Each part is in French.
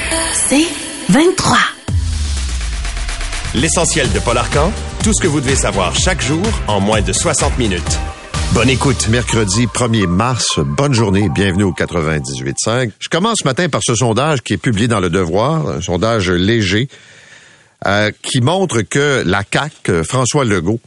C'est 23. L'essentiel de Paul Arcan, tout ce que vous devez savoir chaque jour en moins de 60 minutes. Bonne écoute. Mercredi 1er mars, bonne journée, bienvenue au 98.5. Je commence ce matin par ce sondage qui est publié dans Le Devoir, un sondage léger, qui montre que la CAQ, François Legault,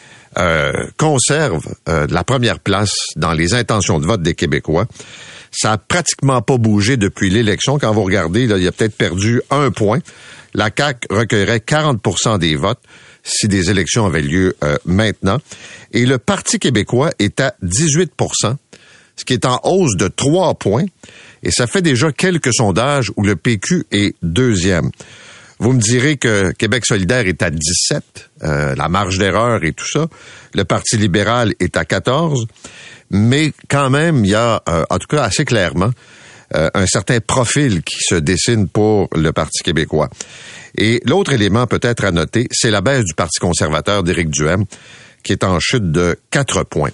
conserve la première place dans les intentions de vote des Québécois. Ça a pratiquement pas bougé depuis l'élection. Quand vous regardez, là, il a peut-être perdu 1 point. La CAQ recueillerait 40% des votes si des élections avaient lieu maintenant. Et le Parti québécois est à 18%, ce qui est en hausse de 3 points. Et ça fait déjà quelques sondages où le PQ est deuxième. Vous me direz que Québec solidaire est à 17, la marge d'erreur et tout ça. Le Parti libéral est à 14. Mais quand même, il y a, en tout cas assez clairement, un certain profil qui se dessine pour le Parti québécois. Et l'autre élément peut-être à noter, c'est la baisse du Parti conservateur d'Éric Duhaime, qui est en chute de 4 points.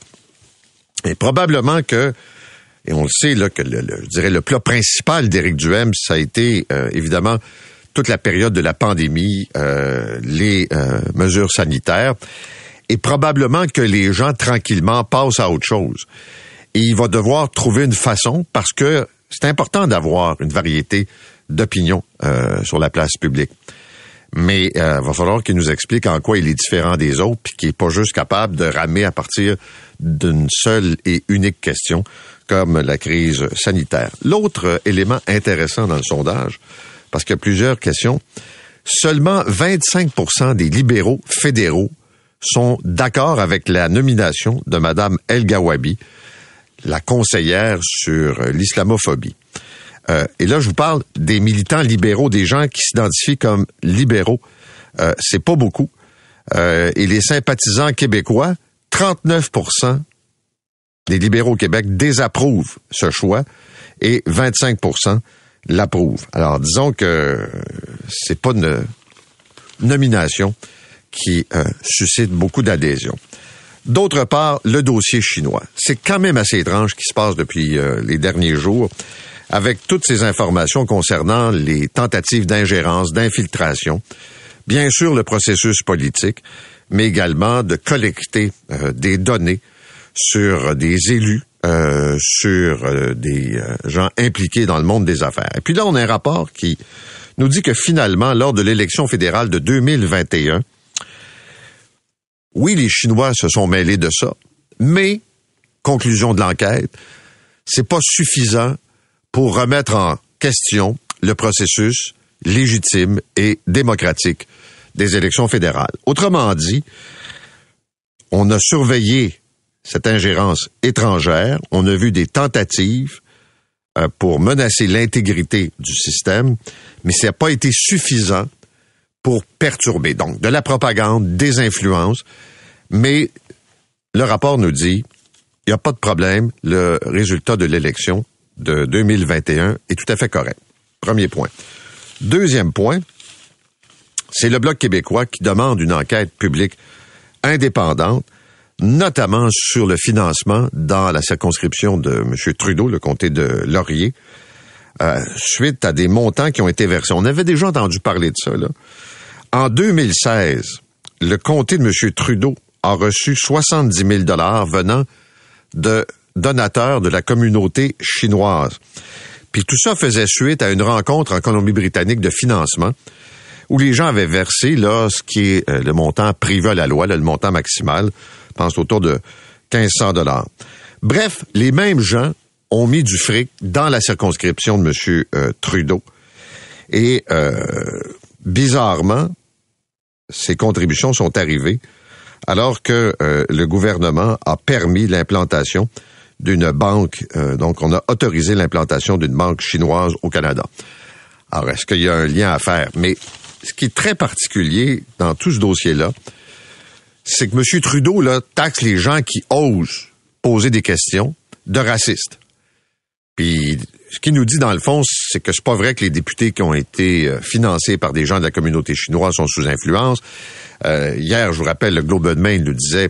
Et probablement que, et on le sait, là, que je dirais le plat principal d'Éric Duhaime, ça a été évidemment toute la période de la pandémie, les mesures sanitaires, et probablement que les gens tranquillement passent à autre chose. Et il va devoir trouver une façon, parce que c'est important d'avoir une variété d'opinions sur la place publique. Mais va falloir qu'il nous explique en quoi il est différent des autres, puis qu'il n'est pas juste capable de ramer à partir d'une seule et unique question, comme la crise sanitaire. L'autre élément intéressant dans le sondage, parce qu'il y a plusieurs questions, seulement 25% des libéraux fédéraux sont d'accord avec la nomination de Mme El Gawabi, la conseillère sur l'islamophobie. Et là, je vous parle des militants libéraux, des gens qui s'identifient comme libéraux. C'est pas beaucoup. Et les sympathisants québécois, 39% des libéraux au Québec désapprouvent ce choix et 25% l'approuvent. Alors, disons que c'est pas une nomination qui suscite beaucoup d'adhésion. D'autre part, le dossier chinois. C'est quand même assez étrange ce qui se passe depuis les derniers jours, avec toutes ces informations concernant les tentatives d'ingérence, d'infiltration, bien sûr le processus politique, mais également de collecter des données sur des élus, sur des gens impliqués dans le monde des affaires. Et puis là, on a un rapport qui nous dit que finalement, lors de l'élection fédérale de 2021, oui, les Chinois se sont mêlés de ça, mais, conclusion de l'enquête, c'est pas suffisant pour remettre en question le processus légitime et démocratique des élections fédérales. Autrement dit, on a surveillé cette ingérence étrangère, on a vu des tentatives pour menacer l'intégrité du système, mais ça n'a pas été suffisant pour perturber. Donc, de la propagande, des influences, mais le rapport nous dit, il n'y a pas de problème, le résultat de l'élection de 2021 est tout à fait correct. Premier point. Deuxième point, c'est le Bloc québécois qui demande une enquête publique indépendante, notamment sur le financement dans la circonscription de M. Trudeau, le comté de Laurier, suite à des montants qui ont été versés. On avait déjà entendu parler de ça, là. En 2016, le comté de M. Trudeau a reçu 70 000 $ venant de donateurs de la communauté chinoise. Puis tout ça faisait suite à une rencontre en Colombie-Britannique de financement où les gens avaient versé là ce qui est le montant prévu à la loi, là, le montant maximal, je pense autour de 1 500 $. Bref, les mêmes gens ont mis du fric dans la circonscription de M. Trudeau. Et bizarrement, ces contributions sont arrivées alors que le gouvernement a permis l'implantation d'une banque, donc on a autorisé l'implantation d'une banque chinoise au Canada. Alors, est-ce qu'il y a un lien à faire? Mais ce qui est très particulier dans tout ce dossier-là, c'est que M. Trudeau là, taxe les gens qui osent poser des questions de racistes. Puis, ce qu'il nous dit, dans le fond, c'est que c'est pas vrai que les députés qui ont été financés par des gens de la communauté chinoise sont sous influence. Hier, je vous rappelle, le Globe and Mail nous disait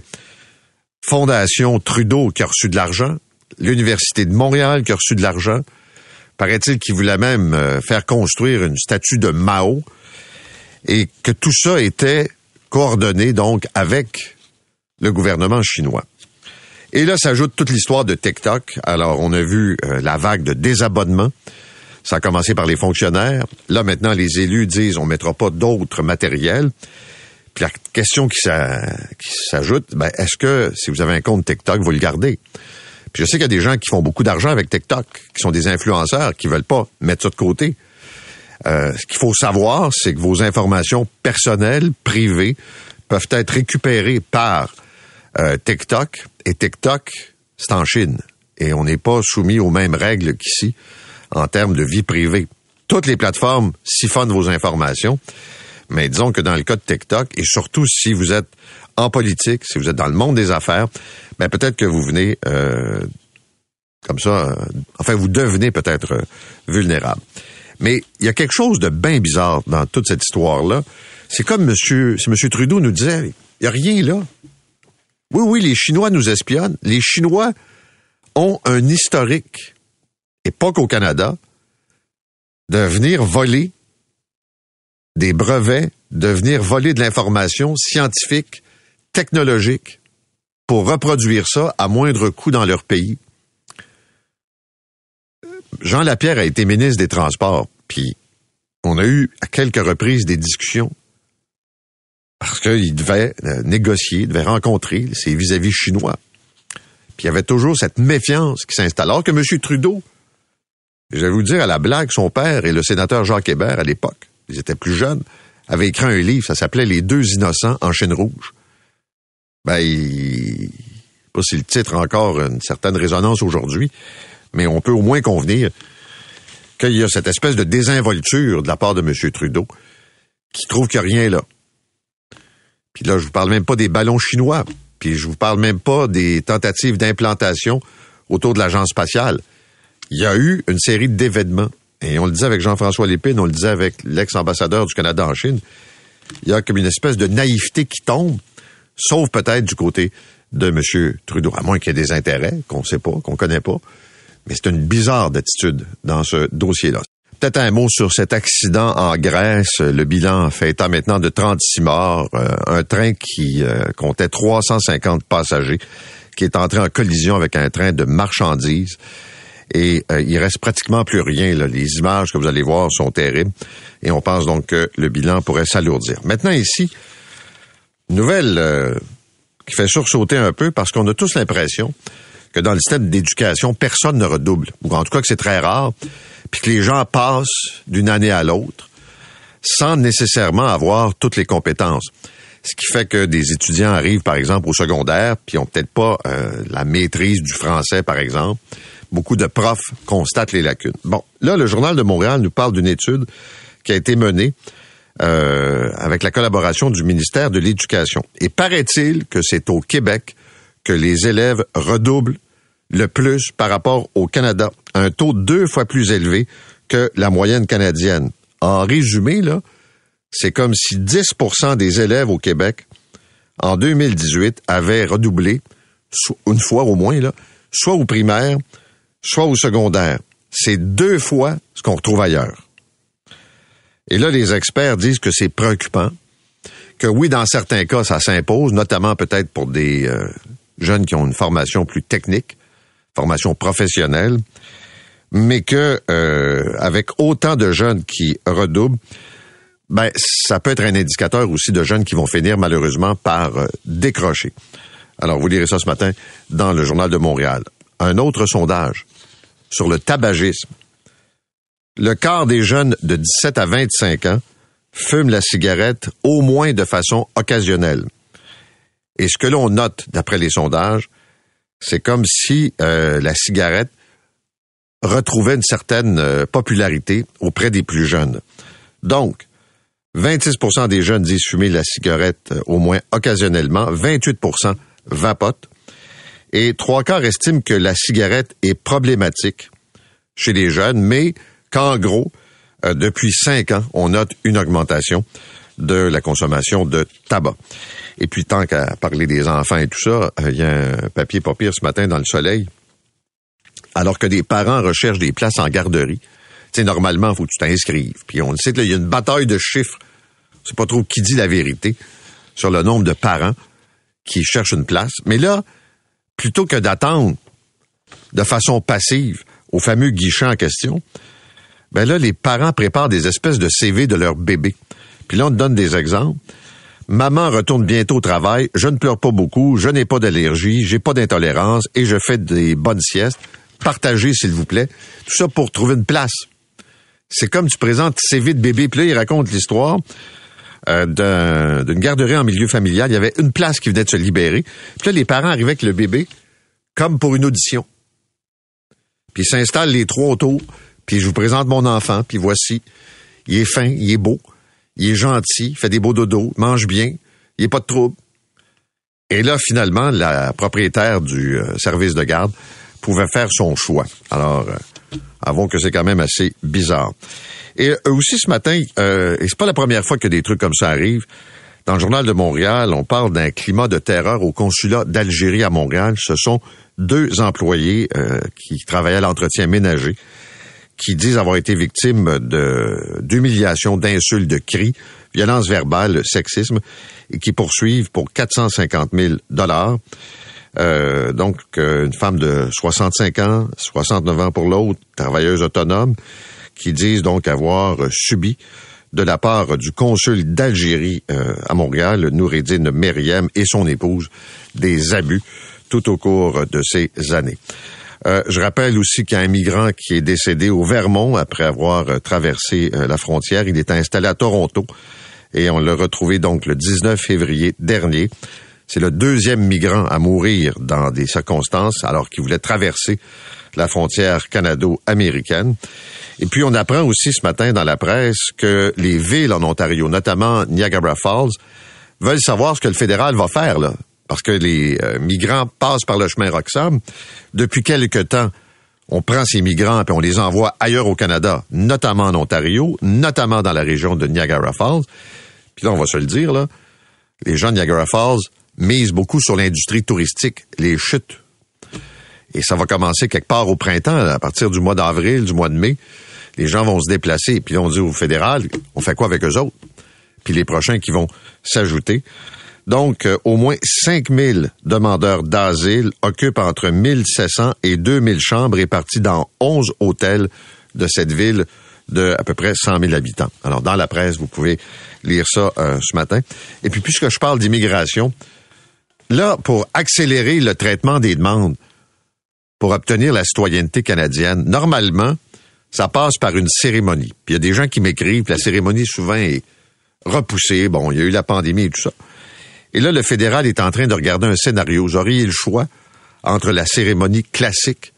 Fondation Trudeau qui a reçu de l'argent, l'Université de Montréal qui a reçu de l'argent, Paraît-il qu'il voulait même faire construire une statue de Mao et que tout ça était coordonné donc avec le gouvernement chinois. Et là s'ajoute toute l'histoire de TikTok. Alors, on a vu la vague de désabonnement. Ça a commencé par les fonctionnaires. Là, maintenant, les élus disent on mettra pas d'autres matériels. Puis la question qui s'ajoute, est-ce que si vous avez un compte TikTok, vous le gardez? Puis je sais qu'il y a des gens qui font beaucoup d'argent avec TikTok, qui sont des influenceurs, qui veulent pas mettre ça de côté. Ce qu'il faut savoir, c'est que vos informations personnelles, privées, peuvent être récupérées par TikTok. Et TikTok, c'est en Chine. Et on n'est pas soumis aux mêmes règles qu'ici en termes de vie privée. Toutes les plateformes siphonnent vos informations. Mais disons que dans le cas de TikTok, et surtout si vous êtes en politique, si vous êtes dans le monde des affaires, peut-être que vous venez comme ça, vous devenez peut-être vulnérable. Mais il y a quelque chose de bien bizarre dans toute cette histoire-là. C'est comme M. Trudeau nous disait, il n'y a rien là. Oui, les Chinois nous espionnent. Les Chinois ont un historique, et pas qu'au Canada, de venir voler des brevets, de venir voler de l'information scientifique, technologique, pour reproduire ça à moindre coût dans leur pays. Jean Lapierre a été ministre des Transports, puis on a eu à quelques reprises des discussions parce qu'il devait négocier, il devait rencontrer ses vis-à-vis chinois. Puis il y avait toujours cette méfiance qui s'installe. Alors que M. Trudeau, je vais vous dire à la blague, son père et le sénateur Jacques Hébert à l'époque, ils étaient plus jeunes, avaient écrit un livre, ça s'appelait « Les deux innocents en Chine rouge ». Je sais pas si le titre a encore une certaine résonance aujourd'hui, mais on peut au moins convenir qu'il y a cette espèce de désinvolture de la part de M. Trudeau qui trouve qu'il n'y a rien là. Puis là, je vous parle même pas des ballons chinois, puis je vous parle même pas des tentatives d'implantation autour de l'agence spatiale. Il y a eu une série d'événements. Et on le disait avec Jean-François Lépine, on le disait avec l'ex-ambassadeur du Canada en Chine, il y a comme une espèce de naïveté qui tombe, sauf peut-être du côté de M. Trudeau, à moins qu'il y ait des intérêts qu'on ne sait pas, qu'on ne connaît pas. Mais c'est une bizarre attitude dans ce dossier-là. Peut-être un mot sur cet accident en Grèce. Le bilan fait état maintenant de 36 morts. Un train qui comptait 350 passagers qui est entré en collision avec un train de marchandises. Et il reste pratiquement plus rien. Là. Les images que vous allez voir sont terribles. Et on pense donc que le bilan pourrait s'alourdir. Maintenant ici, une nouvelle qui fait sursauter un peu parce qu'on a tous l'impression que dans le système d'éducation, personne ne redouble. Ou en tout cas que c'est très rare. Puis que les gens passent d'une année à l'autre sans nécessairement avoir toutes les compétences. Ce qui fait que des étudiants arrivent, par exemple, au secondaire, puis ont peut-être pas la maîtrise du français, par exemple. Beaucoup de profs constatent les lacunes. Bon, là, le Journal de Montréal nous parle d'une étude qui a été menée avec la collaboration du ministère de l'Éducation. Et paraît-il que c'est au Québec que les élèves redoublent le plus par rapport au Canada, un taux 2 fois plus élevé que la moyenne canadienne. En résumé, là, c'est comme si 10% des élèves au Québec, en 2018, avaient redoublé, une fois au moins, là, soit au primaire, soit au secondaire. C'est 2 fois ce qu'on retrouve ailleurs. Et là, les experts disent que c'est préoccupant, que oui, dans certains cas, ça s'impose, notamment peut-être pour des jeunes qui ont une formation plus technique, formation professionnelle, mais que avec autant de jeunes qui redoublent, ça peut être un indicateur aussi de jeunes qui vont finir malheureusement par décrocher. Alors, vous lirez ça ce matin dans le Journal de Montréal. Un autre sondage sur le tabagisme. Le quart des jeunes de 17 à 25 ans fument la cigarette au moins de façon occasionnelle. Et ce que l'on note, d'après les sondages, c'est comme si la cigarette retrouvait une certaine popularité auprès des plus jeunes. Donc, 26% des jeunes disent fumer la cigarette au moins occasionnellement, 28% vapotent, et 3/4 estiment que la cigarette est problématique chez les jeunes, mais qu'en gros, depuis 5 ans, on note une augmentation de la consommation de tabac. Et puis, tant qu'à parler des enfants et tout ça, il y a un papier pas pire ce matin dans Le Soleil. Alors que des parents recherchent des places en garderie sais, normalement, il faut que tu t'inscrives. Puis on le sait qu'il y a une bataille de chiffres. C'est pas trop qui dit la vérité sur le nombre de parents qui cherchent une place. Mais là, plutôt que d'attendre de façon passive au fameux guichet en question, ben là, les parents préparent des espèces de CV de leur bébé. Puis là, on te donne des exemples. Maman retourne bientôt au travail, je ne pleure pas beaucoup, je n'ai pas d'allergie, j'ai pas d'intolérance et je fais des bonnes siestes. Partagez, s'il vous plaît. Tout ça pour trouver une place. C'est comme tu présentes CV de bébé. Puis là, il raconte l'histoire d'une garderie en milieu familial. Il y avait une place qui venait de se libérer. Puis là, les parents arrivaient avec le bébé comme pour une audition. Puis ils s'installent les trois autour. Puis je vous présente mon enfant. Puis voici, il est fin, il est beau, il est gentil, il fait des beaux dodos, mange bien, il n'est pas de trouble. Et là, finalement, la propriétaire du service de garde pouvait faire son choix. Alors, avouons que c'est quand même assez bizarre. Et aussi ce matin, et c'est pas la première fois que des trucs comme ça arrivent, dans le Journal de Montréal, on parle d'un climat de terreur au consulat d'Algérie à Montréal. Ce sont 2 employés qui travaillaient à l'entretien ménager qui disent avoir été victimes d'humiliation, d'insultes, de cris, violences verbales, sexisme, et qui poursuivent pour 450 000 $. Donc, une femme de 65 ans, 69 ans pour l'autre, travailleuse autonome, qui disent donc avoir subi de la part du consul d'Algérie à Montréal, Noureddine Meriem, et son épouse, des abus tout au cours de ces années. Je rappelle aussi qu'il y a un migrant qui est décédé au Vermont après avoir traversé la frontière. Il était installé à Toronto et on l'a retrouvé donc le 19 février dernier. C'est le 2e migrant à mourir dans des circonstances alors qu'il voulait traverser la frontière canado-américaine. Et puis on apprend aussi ce matin dans la presse que les villes en Ontario, notamment Niagara Falls, veulent savoir ce que le fédéral va faire là. Parce que les migrants passent par le chemin Roxham. Depuis quelque temps, on prend ces migrants et on les envoie ailleurs au Canada, notamment en Ontario, notamment dans la région de Niagara Falls. Puis là, on va se le dire, là, les gens de Niagara Falls misent beaucoup sur l'industrie touristique, les chutes. Et ça va commencer quelque part au printemps, là, à partir du mois d'avril, du mois de mai. Les gens vont se déplacer. Puis là, on dit au fédéral, on fait quoi avec eux autres? Puis les prochains qui vont s'ajouter. Donc, au moins 5000 demandeurs d'asile occupent entre 1700 et 2000 chambres réparties dans 11 hôtels de cette ville de à peu près 100 000 habitants. Alors, dans la presse, vous pouvez lire ça ce matin. Et puis, puisque je parle d'immigration, là, pour accélérer le traitement des demandes, pour obtenir la citoyenneté canadienne, normalement, ça passe par une cérémonie. Puis il y a des gens qui m'écrivent, la cérémonie souvent est repoussée. Bon, il y a eu la pandémie et tout ça. Et là, le fédéral est en train de regarder un scénario. Vous auriez le choix entre la cérémonie classique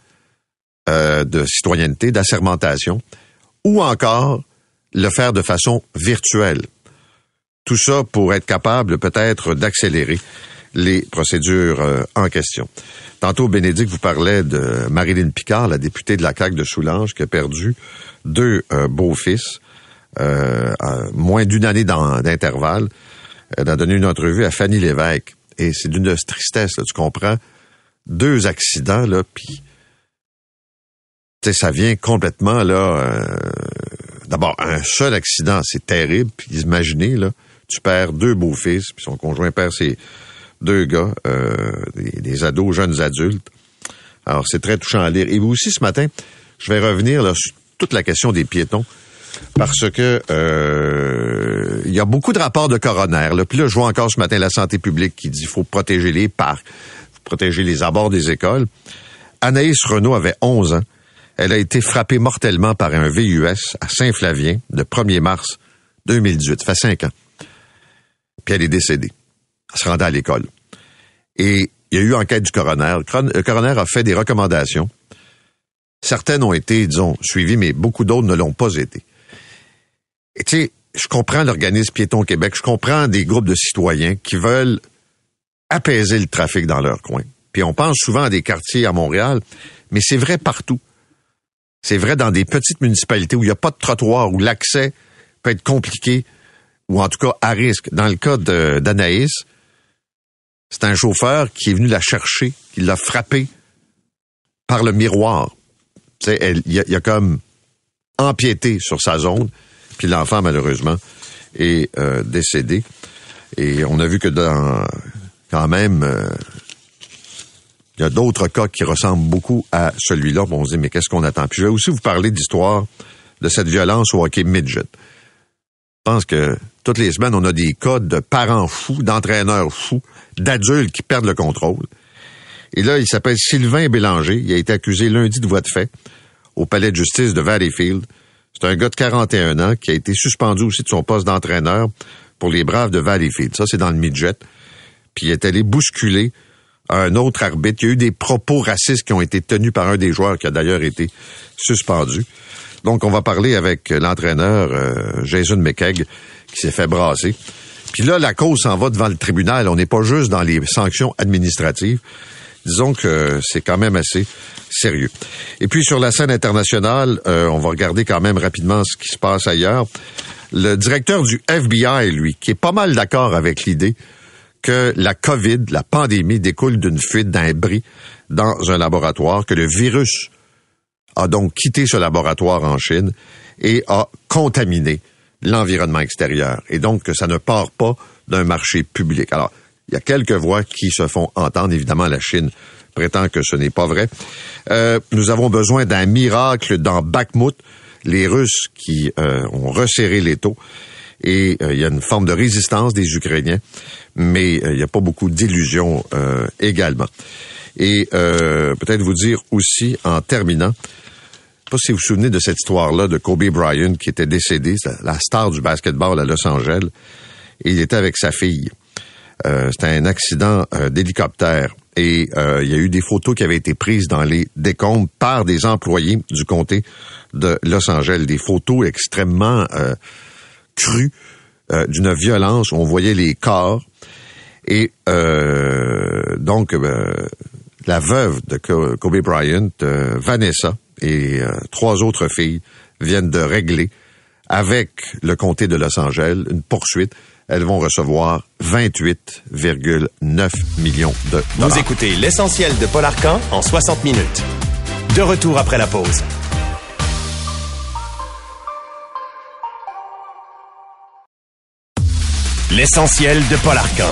de citoyenneté, d'assermentation, ou encore le faire de façon virtuelle. Tout ça pour être capable peut-être d'accélérer les procédures en question. Tantôt, Bénédicte vous parlait de Marilyn Picard, la députée de la CAQ de Soulanges, qui a perdu 2 beaux-fils, moins d'une année d'intervalle. Elle a donné une entrevue à Fanny Lévesque. Et c'est d'une tristesse, là, tu comprends? 2 accidents, là, puis ça vient complètement, là... D'abord, un seul accident, c'est terrible. Puis imaginez, là, tu perds 2 beaux-fils, puis son conjoint perd ses 2 gars, des ados, jeunes adultes. Alors, c'est très touchant à lire. Et aussi, ce matin, je vais revenir là, sur toute la question des piétons. Parce que il y a beaucoup de rapports de coroner. Là. Puis là, je vois encore ce matin la santé publique qui dit qu'il faut protéger les parcs, protéger les abords des écoles. Anaïs Renaud avait 11 ans. Elle a été frappée mortellement par un VUS à Saint-Flavien le 1er mars 2018. Ça fait 5 ans. Puis elle est décédée. Elle se rendait à l'école. Et il y a eu enquête du coroner. Le coroner a fait des recommandations. Certaines ont été, disons, suivies, mais beaucoup d'autres ne l'ont pas été. Et tu sais, je comprends l'organisme Piétons Québec, je comprends des groupes de citoyens qui veulent apaiser le trafic dans leur coin. Puis on pense souvent à des quartiers à Montréal, mais c'est vrai partout. C'est vrai dans des petites municipalités où il n'y a pas de trottoir, où l'accès peut être compliqué, ou en tout cas à risque. Dans le cas d'Anaïs, c'est un chauffeur qui est venu la chercher, qui l'a frappée par le miroir. Tu sais, il y a comme empiété sur sa zone, puis l'enfant, malheureusement, est décédé. Et on a vu que quand même, il y a d'autres cas qui ressemblent beaucoup à celui-là. Bon, on se dit, mais qu'est-ce qu'on attend? Puis je vais aussi vous parler d'histoire de cette violence au hockey midget. Je pense que toutes les semaines, on a des cas de parents fous, d'entraîneurs fous, d'adultes qui perdent le contrôle. Et là, il s'appelle Sylvain Bélanger. Il a été accusé lundi de voie de fait au palais de justice de Valleyfield. C'est un gars de 41 ans qui a été suspendu aussi de son poste d'entraîneur pour les Braves de Valleyfield. Ça, c'est dans le midget. Puis il est allé bousculer un autre arbitre. Il y a eu des propos racistes qui ont été tenus par un des joueurs qui a d'ailleurs été suspendu. Donc, on va parler avec l'entraîneur Jason McKegg qui s'est fait brasser. Puis là, la cause s'en va devant le tribunal. On n'est pas juste dans les sanctions administratives. Disons que c'est quand même assez sérieux. Et puis, sur la scène internationale, on va regarder quand même rapidement ce qui se passe ailleurs. Le directeur du FBI, lui, qui est pas mal d'accord avec l'idée que la COVID, la pandémie, découle d'une fuite d'un bris dans un laboratoire, que le virus a donc quitté ce laboratoire en Chine et a contaminé l'environnement extérieur. Et donc que ça ne part pas d'un marché public. Alors, il y a quelques voix qui se font entendre. Évidemment, la Chine prétend que ce n'est pas vrai. Nous avons besoin d'un miracle dans Bakhmut. Les Russes qui ont resserré l'étau. Et il y a une forme de résistance des Ukrainiens, mais il n'y a pas beaucoup d'illusions également. Et peut-être vous dire aussi, en terminant, je ne sais pas si vous vous souvenez de cette histoire-là de Kobe Bryant qui était décédé, c'est la star du basketball à Los Angeles, et il était avec sa fille. C'était un accident d'hélicoptère. Et il y a eu des photos qui avaient été prises dans les décombres par des employés du comté de Los Angeles. Des photos extrêmement crues d'une violence. On voyait les corps. Et donc, la veuve de Kobe Bryant, Vanessa, et 3 autres filles viennent de régler avec le comté de Los Angeles une poursuite. Elles vont recevoir 28,9 millions de dollars. Vous écoutez l'essentiel de Paul Arcan en 60 minutes. De retour après la pause. L'essentiel de Paul Arcan.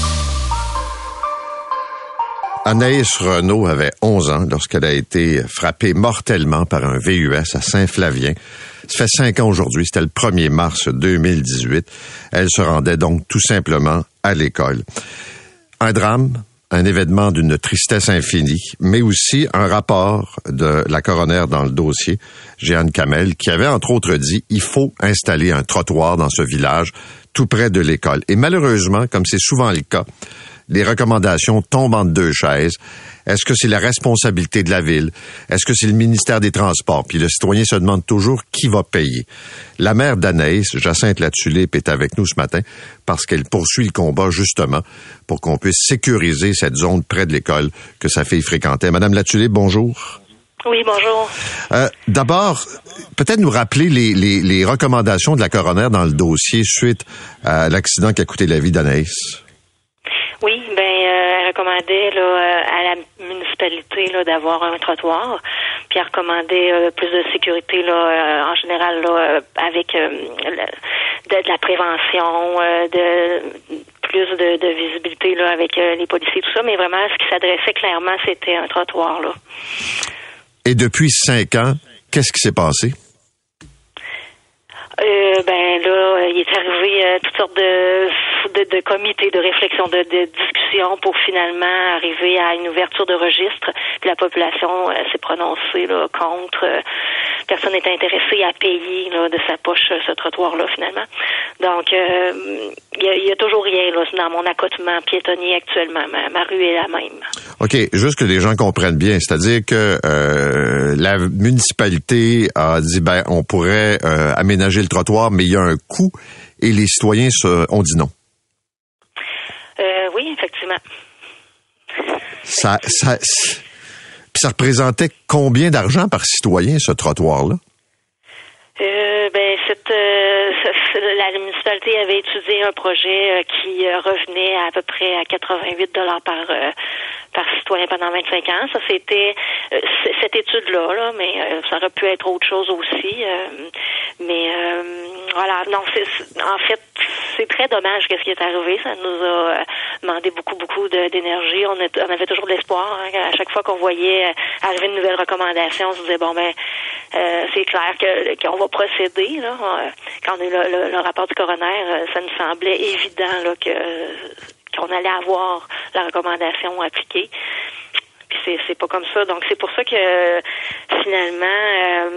Anaïs Renaud avait 11 ans lorsqu'elle a été frappée mortellement par un VUS à Saint-Flavien. Ça fait 5 ans aujourd'hui, c'était le 1er mars 2018. Elle se rendait donc tout simplement à l'école. Un drame, un événement d'une tristesse infinie, mais aussi un rapport de la coroner dans le dossier, Jeanne Kamel, qui avait entre autres dit « Il faut installer un trottoir dans ce village tout près de l'école ». Et malheureusement, comme c'est souvent le cas, les recommandations tombent entre deux chaises. Est-ce que c'est la responsabilité de la ville? Est-ce que c'est le ministère des Transports? Puis le citoyen se demande toujours qui va payer. La maire d'Anaïs, Jacinthe Latulippe, est avec nous ce matin parce qu'elle poursuit le combat justement pour qu'on puisse sécuriser cette zone près de l'école que sa fille fréquentait. Madame Latulippe, bonjour. Oui, bonjour. D'abord, peut-être nous rappeler les recommandations de la coroner dans le dossier suite à l'accident qui a coûté la vie d'Anaïs. Oui, elle recommandait à la municipalité d'avoir un trottoir, puis elle recommandait plus de sécurité en général avec de la prévention, plus de visibilité avec les policiers, tout ça, mais vraiment ce qui s'adressait clairement, c'était un trottoir là. Et depuis 5 ans, qu'est-ce qui s'est passé? Il est arrivé toutes sortes de comités de réflexion, de discussion pour finalement arriver à une ouverture de registre. Puis la population s'est prononcée contre. Personne n'est intéressé à payer de sa poche ce trottoir-là finalement. Donc il y a toujours rien dans mon accotement piétonnier actuellement. Ma rue est la même. OK, juste que les gens comprennent bien, c'est-à-dire que la municipalité a dit on pourrait aménager le trottoir, mais il y a un coût et les citoyens ont dit non. Oui, effectivement. Ça représentait combien d'argent par citoyen, ce trottoir-là? La municipalité avait étudié un projet qui revenait à peu près à 88 $ par citoyen pendant 25 ans. Ça, c'était cette étude-là, là, mais ça aurait pu être autre chose aussi. Voilà, non, en fait, c'est très dommage ce qui est arrivé. Ça nous a demandé beaucoup d'énergie. On avait toujours de l'espoir. Hein, à chaque fois qu'on voyait arriver une nouvelle recommandation, on se disait, bon, ben, c'est clair qu'on va procéder. Là. Quand on a eu le rapport du coroner, ça nous semblait évident là, qu'on allait avoir la recommandation appliquée. Puis c'est pas comme ça. Donc c'est pour ça que finalement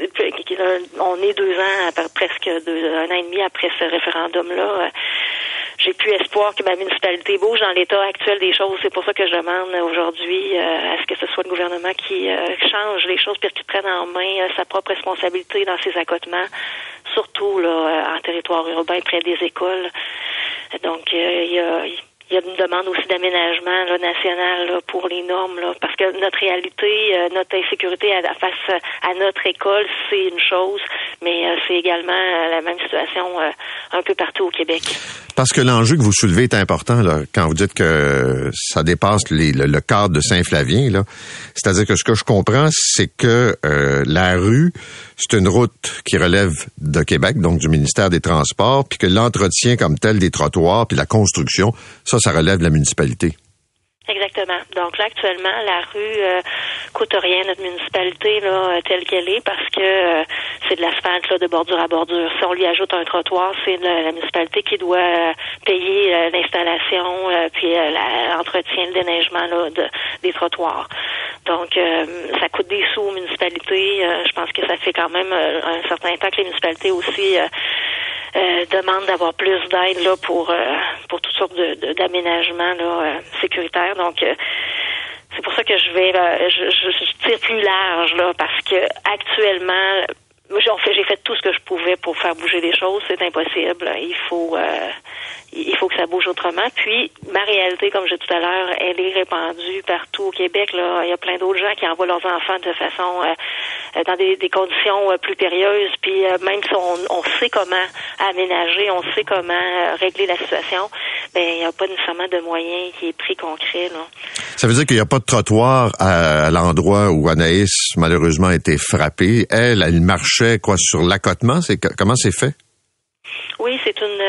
on est 2 ans, presque 1 an et demi après ce référendum-là. J'ai plus espoir que ma municipalité bouge dans l'état actuel des choses. C'est pour ça que je demande aujourd'hui à ce que ce soit le gouvernement qui change les choses puis qui prenne en main sa propre responsabilité dans ses accotements, surtout là en territoire urbain près des écoles. Donc il y a une demande aussi d'aménagement là, national là, pour les normes, là, parce que notre réalité, notre insécurité face à notre école, c'est une chose, mais c'est également la même situation un peu partout au Québec. Parce que l'enjeu que vous soulevez est important là, quand vous dites que ça dépasse le cadre de Saint-Flavien. Là. C'est-à-dire que ce que je comprends, c'est que la rue, c'est une route qui relève de Québec, donc du ministère des Transports, puis que l'entretien comme tel des trottoirs, puis la construction, ça relève de la municipalité. Exactement. Donc là, actuellement, la rue coûte rien à notre municipalité là, telle qu'elle est parce que c'est de l'asphalte là, de bordure à bordure. Si on lui ajoute un trottoir, c'est la municipalité qui doit payer l'installation puis l'entretien, le déneigement là, des trottoirs. Donc, ça coûte des sous aux municipalités. Je pense que ça fait quand même un certain temps que les municipalités aussi demandent d'avoir plus d'aide là pour toutes sortes d'aménagements là sécuritaires. Donc c'est pour ça que je tire plus large là parce que actuellement j'ai fait tout ce que je pouvais pour faire bouger les choses. C'est impossible. Il faut que ça bouge autrement. Puis, ma réalité, comme j'ai dit tout à l'heure, elle est répandue partout au Québec. Là, il y a plein d'autres gens qui envoient leurs enfants de façon dans des conditions plus périlleuses. Puis, même si on sait comment aménager, on sait comment régler la situation, ben il n'y a pas nécessairement de moyens qui est pris concret. Là. Ça veut dire qu'il n'y a pas de trottoir à l'endroit où Anaïs, malheureusement, a été frappée. Elle marchait sur l'accotement. Comment c'est fait? Oui, c'est une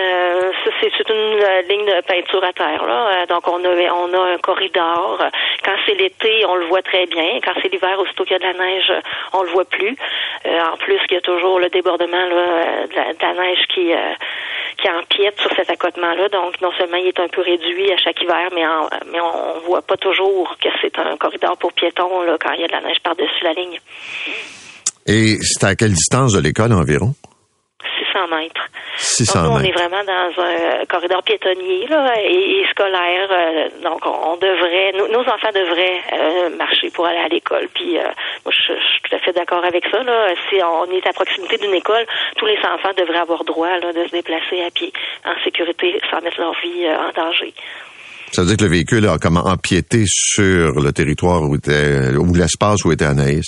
ligne de peinture à terre là. Donc on a un corridor. Quand c'est l'été, on le voit très bien. Quand c'est l'hiver, aussitôt qu'il y a de la neige, on le voit plus. En plus, il y a toujours le débordement là, de la neige qui empiète sur cet accotement-là. Donc non seulement il est un peu réduit à chaque hiver, mais on voit pas toujours que c'est un corridor pour piétons là quand il y a de la neige par-dessus la ligne. Et c'est à quelle distance de l'école environ? 600 mètres. 600 donc, nous, mètres. on est vraiment dans un corridor piétonnier là, et scolaire. Donc, on devrait, nos enfants devraient marcher pour aller à l'école. Puis, moi, je suis tout à fait d'accord avec ça. Là. Si on est à proximité d'une école, tous les enfants devraient avoir droit là, de se déplacer à pied en sécurité sans mettre leur vie en danger. Ça veut dire que le véhicule a comment empiété sur le territoire ou l'espace où était Anaïs?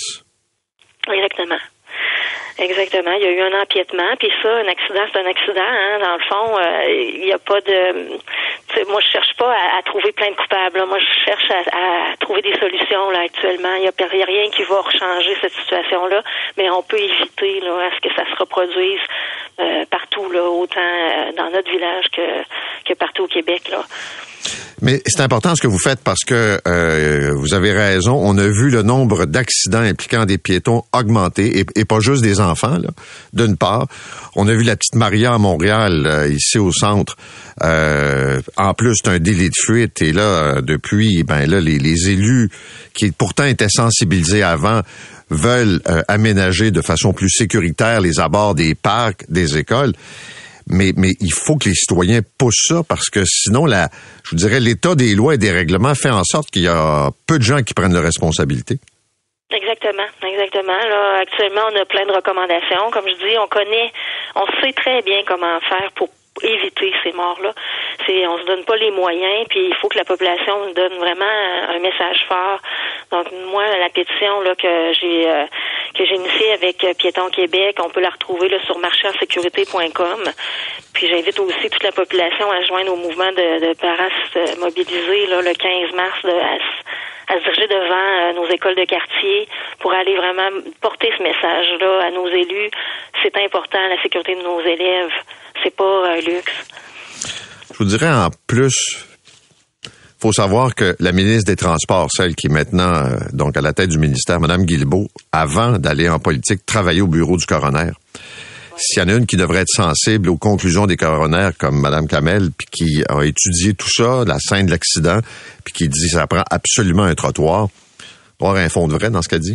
Exactement. Il y a eu un empiètement, puis ça, un accident, c'est un accident. Hein. Dans le fond, il n'y a pas de... Moi, je cherche pas à trouver plein de coupables. Là. Moi, je cherche à trouver des solutions là actuellement. Il y a rien qui va changer cette situation-là, mais on peut éviter là, à ce que ça se reproduise partout, là, autant dans notre village que partout au Québec. Là. Mais c'est important ce que vous faites parce que vous avez raison. On a vu le nombre d'accidents impliquant des piétons augmenter et pas juste des enfants, là, d'une part. On a vu la petite Maria à Montréal, ici au centre. En plus, c'est un délit de fuite. Et là, depuis, les élus qui pourtant étaient sensibilisés avant veulent aménager de façon plus sécuritaire les abords des parcs, des écoles. Mais il faut que les citoyens poussent ça parce que sinon, je vous dirais, l'état des lois et des règlements fait en sorte qu'il y a peu de gens qui prennent leurs responsabilités. Exactement. Là, actuellement, on a plein de recommandations. Comme je dis, on sait très bien comment faire pour éviter ces morts-là. On se donne pas les moyens, puis il faut que la population nous donne vraiment un message fort. Donc moi, la pétition là que j'ai initiée avec Piétons Québec, on peut la retrouver là sur marcherensécurité.com. Puis j'invite aussi toute la population à se joindre au mouvement de parents mobilisés là le 15 mars à se diriger devant nos écoles de quartier pour aller vraiment porter ce message-là à nos élus. C'est important, la sécurité de nos élèves. C'est pas un luxe. Je vous dirais en plus, faut savoir que la ministre des Transports, celle qui est maintenant donc à la tête du ministère, Mme Guilbeault, avant d'aller en politique, travaillait au bureau du coroner. S'il y en a une qui devrait être sensible aux conclusions des coronaires comme Mme Kamel, puis qui a étudié tout ça, la scène de l'accident, puis qui dit que ça prend absolument un trottoir, voir un fond de vrai dans ce qu'elle dit.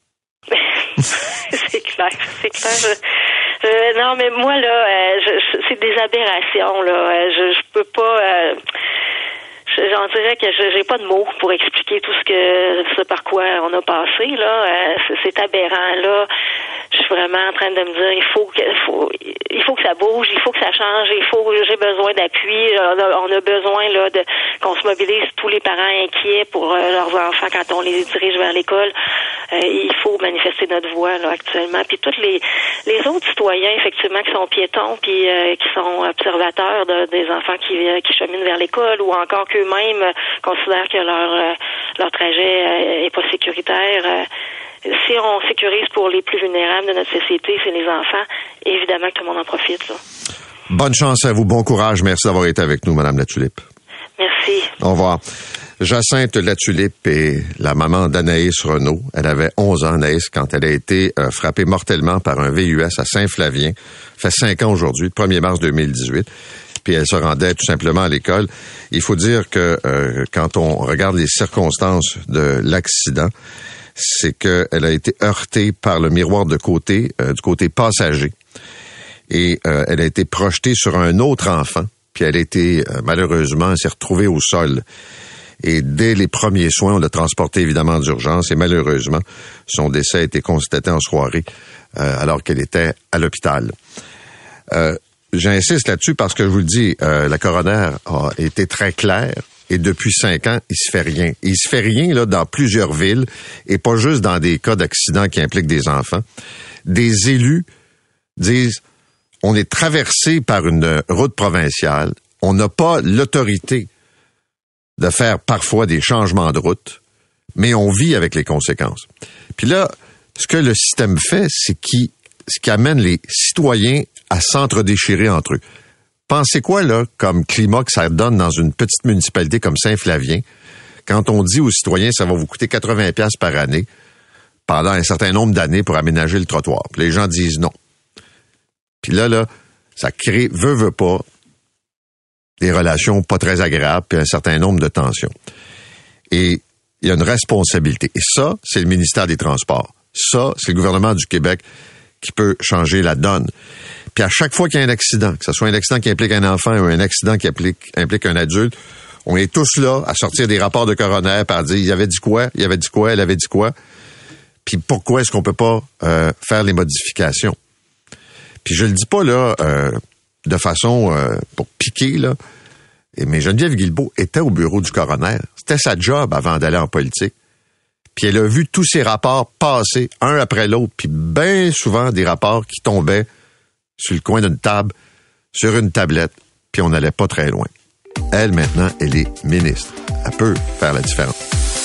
C'est clair. Non, mais moi, là, c'est des aberrations, là. Je peux pas... J'en dirais que j'ai pas de mots pour expliquer tout ce par quoi on a passé, là. C'est aberrant, là. Je suis vraiment en train de me dire, il faut que ça bouge, il faut que ça change, j'ai besoin d'appui, on a besoin, là, qu'on se mobilise, tous les parents inquiets pour leurs enfants quand on les dirige vers l'école. Il faut manifester notre voix, là, actuellement. Puis tous les autres citoyens, effectivement, qui sont piétons, puis qui sont observateurs des enfants qui cheminent vers l'école, ou encore qu'eux-mêmes considèrent que leur trajet est pas sécuritaire. Si on sécurise pour les plus vulnérables de notre société, c'est les enfants, évidemment que tout le monde en profite, là. Bonne chance à vous, bon courage. Merci d'avoir été avec nous, Mme Latulippe. Merci. Au revoir. Jacinthe Latulippe est la maman d'Anaïs Renaud. Elle avait 11 ans, Anaïs, quand elle a été frappée mortellement par un VUS à Saint-Flavien. Ça fait 5 ans aujourd'hui, le 1er mars 2018. Puis elle se rendait tout simplement à l'école. Il faut dire que quand on regarde les circonstances de l'accident, c'est qu'elle a été heurtée par le miroir de côté, du côté passager. Et elle a été projetée sur un autre enfant. Puis elle a été, malheureusement, elle s'est retrouvée au sol. Et dès les premiers soins, on l'a transportée évidemment d'urgence. Et malheureusement, son décès a été constaté en soirée, alors qu'elle était à l'hôpital. J'insiste là-dessus parce que je vous le dis, la coroner a été très claire. Et depuis 5 ans, il se fait rien. Et il se fait rien là dans plusieurs villes, et pas juste dans des cas d'accidents qui impliquent des enfants. Des élus disent, on est traversé par une route provinciale, on n'a pas l'autorité de faire parfois des changements de route, mais on vit avec les conséquences. Puis là, ce que le système fait, c'est ce qui amène les citoyens à s'entre-déchirer entre eux. Pensez quoi, là, comme climat que ça donne dans une petite municipalité comme Saint-Flavien, quand on dit aux citoyens, ça va vous coûter 80$ par année, pendant un certain nombre d'années pour aménager le trottoir. Puis les gens disent non. Puis là, ça crée, veut pas, des relations pas très agréables, puis un certain nombre de tensions. Et il y a une responsabilité. Et ça, c'est le ministère des Transports. Ça, c'est le gouvernement du Québec qui peut changer la donne. Puis à chaque fois qu'il y a un accident, que ce soit un accident qui implique un enfant ou un accident qui implique un adulte, on est tous là à sortir des rapports de coroner, à dire, il avait dit quoi, elle avait dit quoi. Puis pourquoi est-ce qu'on peut pas faire les modifications? Puis je le dis pas là de façon pour piquer, là. Mais Geneviève Guilbeault était au bureau du coroner. C'était sa job avant d'aller en politique. Puis elle a vu tous ces rapports passer, un après l'autre, puis bien souvent des rapports qui tombaient sur le coin d'une table, sur une tablette, puis on n'allait pas très loin. Elle, maintenant, elle est ministre. Elle peut faire la différence.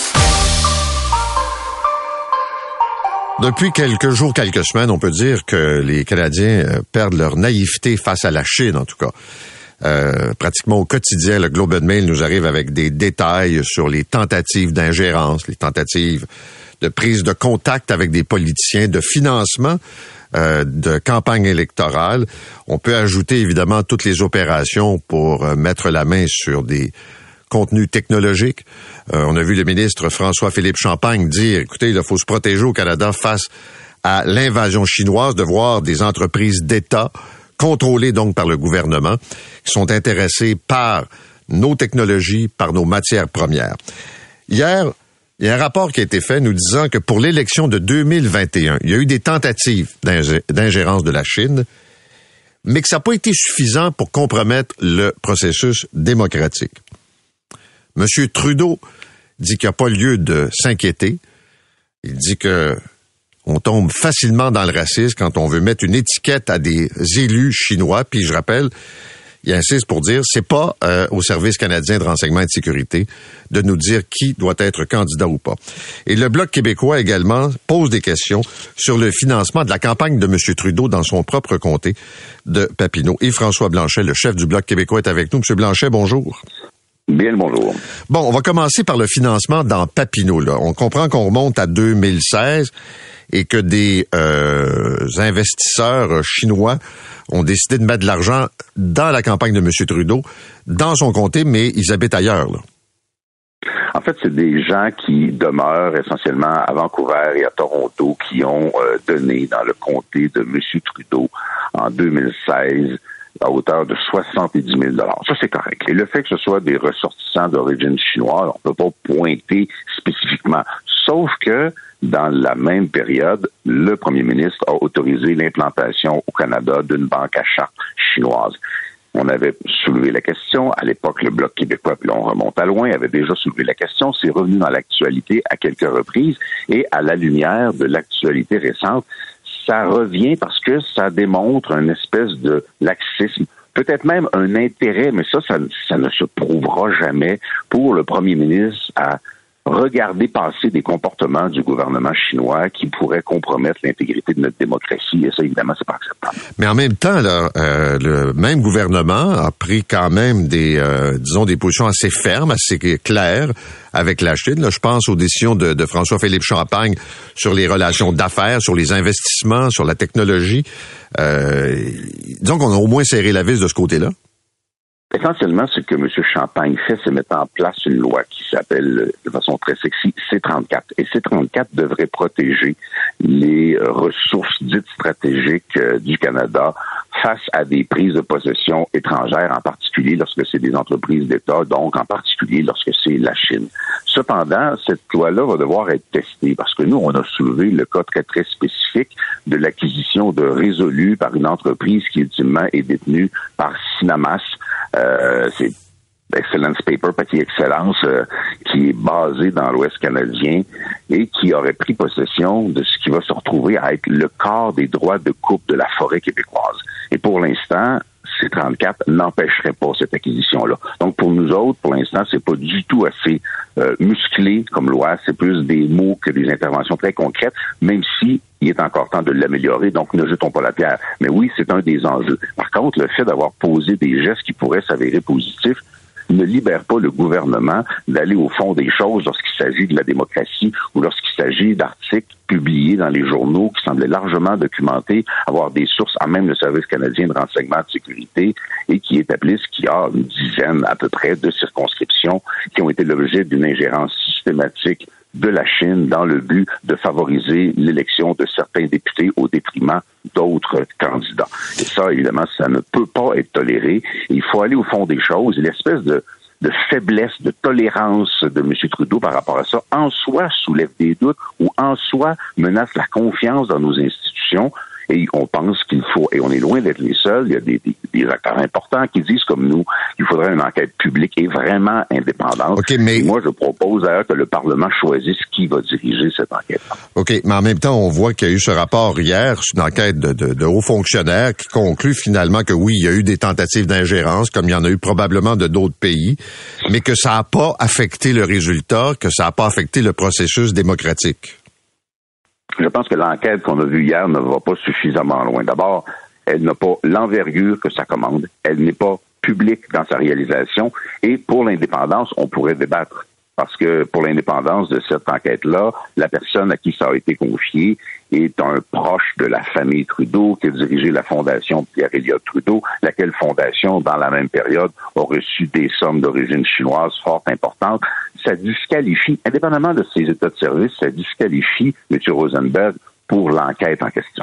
Depuis quelques jours, quelques semaines, on peut dire que les Canadiens perdent leur naïveté face à la Chine, en tout cas. Pratiquement au quotidien, le Globe and Mail nous arrive avec des détails sur les tentatives d'ingérence, les tentatives de prise de contact avec des politiciens, de financement de campagne électorale. On peut ajouter évidemment toutes les opérations pour mettre la main sur des contenus technologiques. On a vu le ministre François-Philippe Champagne dire, écoutez, il faut se protéger au Canada face à l'invasion chinoise, de voir des entreprises d'État contrôlées donc par le gouvernement, qui sont intéressées par nos technologies, par nos matières premières. Hier, il y a un rapport qui a été fait nous disant que pour l'élection de 2021, il y a eu des tentatives d'ingérence de la Chine, mais que ça n'a pas été suffisant pour compromettre le processus démocratique. M. Trudeau dit qu'il n'y a pas lieu de s'inquiéter. Il dit que on tombe facilement dans le racisme quand on veut mettre une étiquette à des élus chinois. Puis je rappelle il insiste pour dire c'est pas au Service canadien de renseignement et de sécurité de nous dire qui doit être candidat ou pas. Et le Bloc québécois également pose des questions sur le financement de la campagne de M. Trudeau dans son propre comté de Papineau. Et François Blanchet, le chef du Bloc québécois, est avec nous. M. Blanchet, bonjour. Bien le bonjour. Bon, on va commencer par le financement dans Papineau. Là. On comprend qu'on remonte à 2016 et que des investisseurs chinois ont décidé de mettre de l'argent dans la campagne de M. Trudeau, dans son comté, mais ils habitent ailleurs. Là. En fait, c'est des gens qui demeurent essentiellement à Vancouver et à Toronto qui ont donné dans le comté de M. Trudeau en 2016 à hauteur de 70 000 $. Ça, c'est correct. Et le fait que ce soit des ressortissants d'origine chinoise, on ne peut pas pointer spécifiquement. Sauf que, dans la même période, le premier ministre a autorisé l'implantation au Canada d'une banque à charte chinoise. On avait soulevé la question. À l'époque, le Bloc québécois, puis là, on remonte à loin, avait déjà soulevé la question. C'est revenu dans l'actualité à quelques reprises. Et à la lumière de l'actualité récente, ça revient parce que ça démontre une espèce de laxisme, peut-être même un intérêt, mais ça ne se prouvera jamais pour le premier ministre à regarder passer des comportements du gouvernement chinois qui pourraient compromettre l'intégrité de notre démocratie. Et ça, évidemment, c'est pas acceptable. Mais en même temps, là, le même gouvernement a pris quand même des positions assez fermes, assez claires avec la Chine. Là, je pense aux décisions de François-Philippe Champagne sur les relations d'affaires, sur les investissements, sur la technologie. Disons qu'on a au moins serré la vis de ce côté-là. Essentiellement, ce que M. Champagne fait, c'est mettre en place une loi qui s'appelle, de façon très sexy, C-34. Et C-34 devrait protéger les ressources dites stratégiques du Canada face à des prises de possession étrangères, en particulier lorsque c'est des entreprises d'État, donc en particulier lorsque c'est la Chine. Cependant, cette loi-là va devoir être testée parce que nous, on a soulevé le cas très, très spécifique de l'acquisition de Résolu par une entreprise qui ultimement est détenue par Sinamas. C'est Excellence Paper, Papier Excellence, qui est basé dans l'Ouest canadien et qui aurait pris possession de ce qui va se retrouver à être le quart des droits de coupe de la forêt québécoise. Et pour l'instant, C-34 n'empêcherait pas cette acquisition-là. Donc, pour nous autres, pour l'instant, c'est pas du tout assez musclé comme loi. C'est plus des mots que des interventions très concrètes, même si il est encore temps de l'améliorer, donc ne jetons pas la pierre. Mais oui, c'est un des enjeux. Par contre, le fait d'avoir posé des gestes qui pourraient s'avérer positifs ne libère pas le gouvernement d'aller au fond des choses lorsqu'il s'agit de la démocratie ou lorsqu'il s'agit d'articles publiés dans les journaux qui semblaient largement documentés, avoir des sources à même le Service canadien de renseignement de sécurité et qui établissent qu'il y a une dizaine à peu près de circonscriptions qui ont été l'objet d'une ingérence systématique de la Chine dans le but de favoriser l'élection de certains députés au détriment d'autres candidats. Et ça, évidemment, ça ne peut pas être toléré. Il faut aller au fond des choses. Et l'espèce de faiblesse, de tolérance de M. Trudeau par rapport à ça, en soi soulève des doutes ou en soi menace la confiance dans nos institutions. Et on pense qu'il faut, et on est loin d'être les seuls, il y a des acteurs importants qui disent comme nous qu'il faudrait une enquête publique et vraiment indépendante. Okay, mais... Et moi, je propose d'ailleurs que le Parlement choisisse qui va diriger cette enquête. OK, mais en même temps, on voit qu'il y a eu ce rapport hier, une enquête de hauts fonctionnaires qui conclut finalement que oui, il y a eu des tentatives d'ingérence, comme il y en a eu probablement de d'autres pays, mais que ça n'a pas affecté le résultat, que ça n'a pas affecté le processus démocratique. Je pense que l'enquête qu'on a vue hier ne va pas suffisamment loin. D'abord, elle n'a pas l'envergure que ça commande. Elle n'est pas publique dans sa réalisation. Et pour l'indépendance, on pourrait débattre. Parce que pour l'indépendance de cette enquête-là, la personne à qui ça a été confié est un proche de la famille Trudeau qui a dirigé la fondation Pierre-Éliott Trudeau, laquelle fondation, dans la même période, a reçu des sommes d'origine chinoise fort importantes. Ça disqualifie, indépendamment de ses états de service, ça disqualifie M. Rosenberg pour l'enquête en question.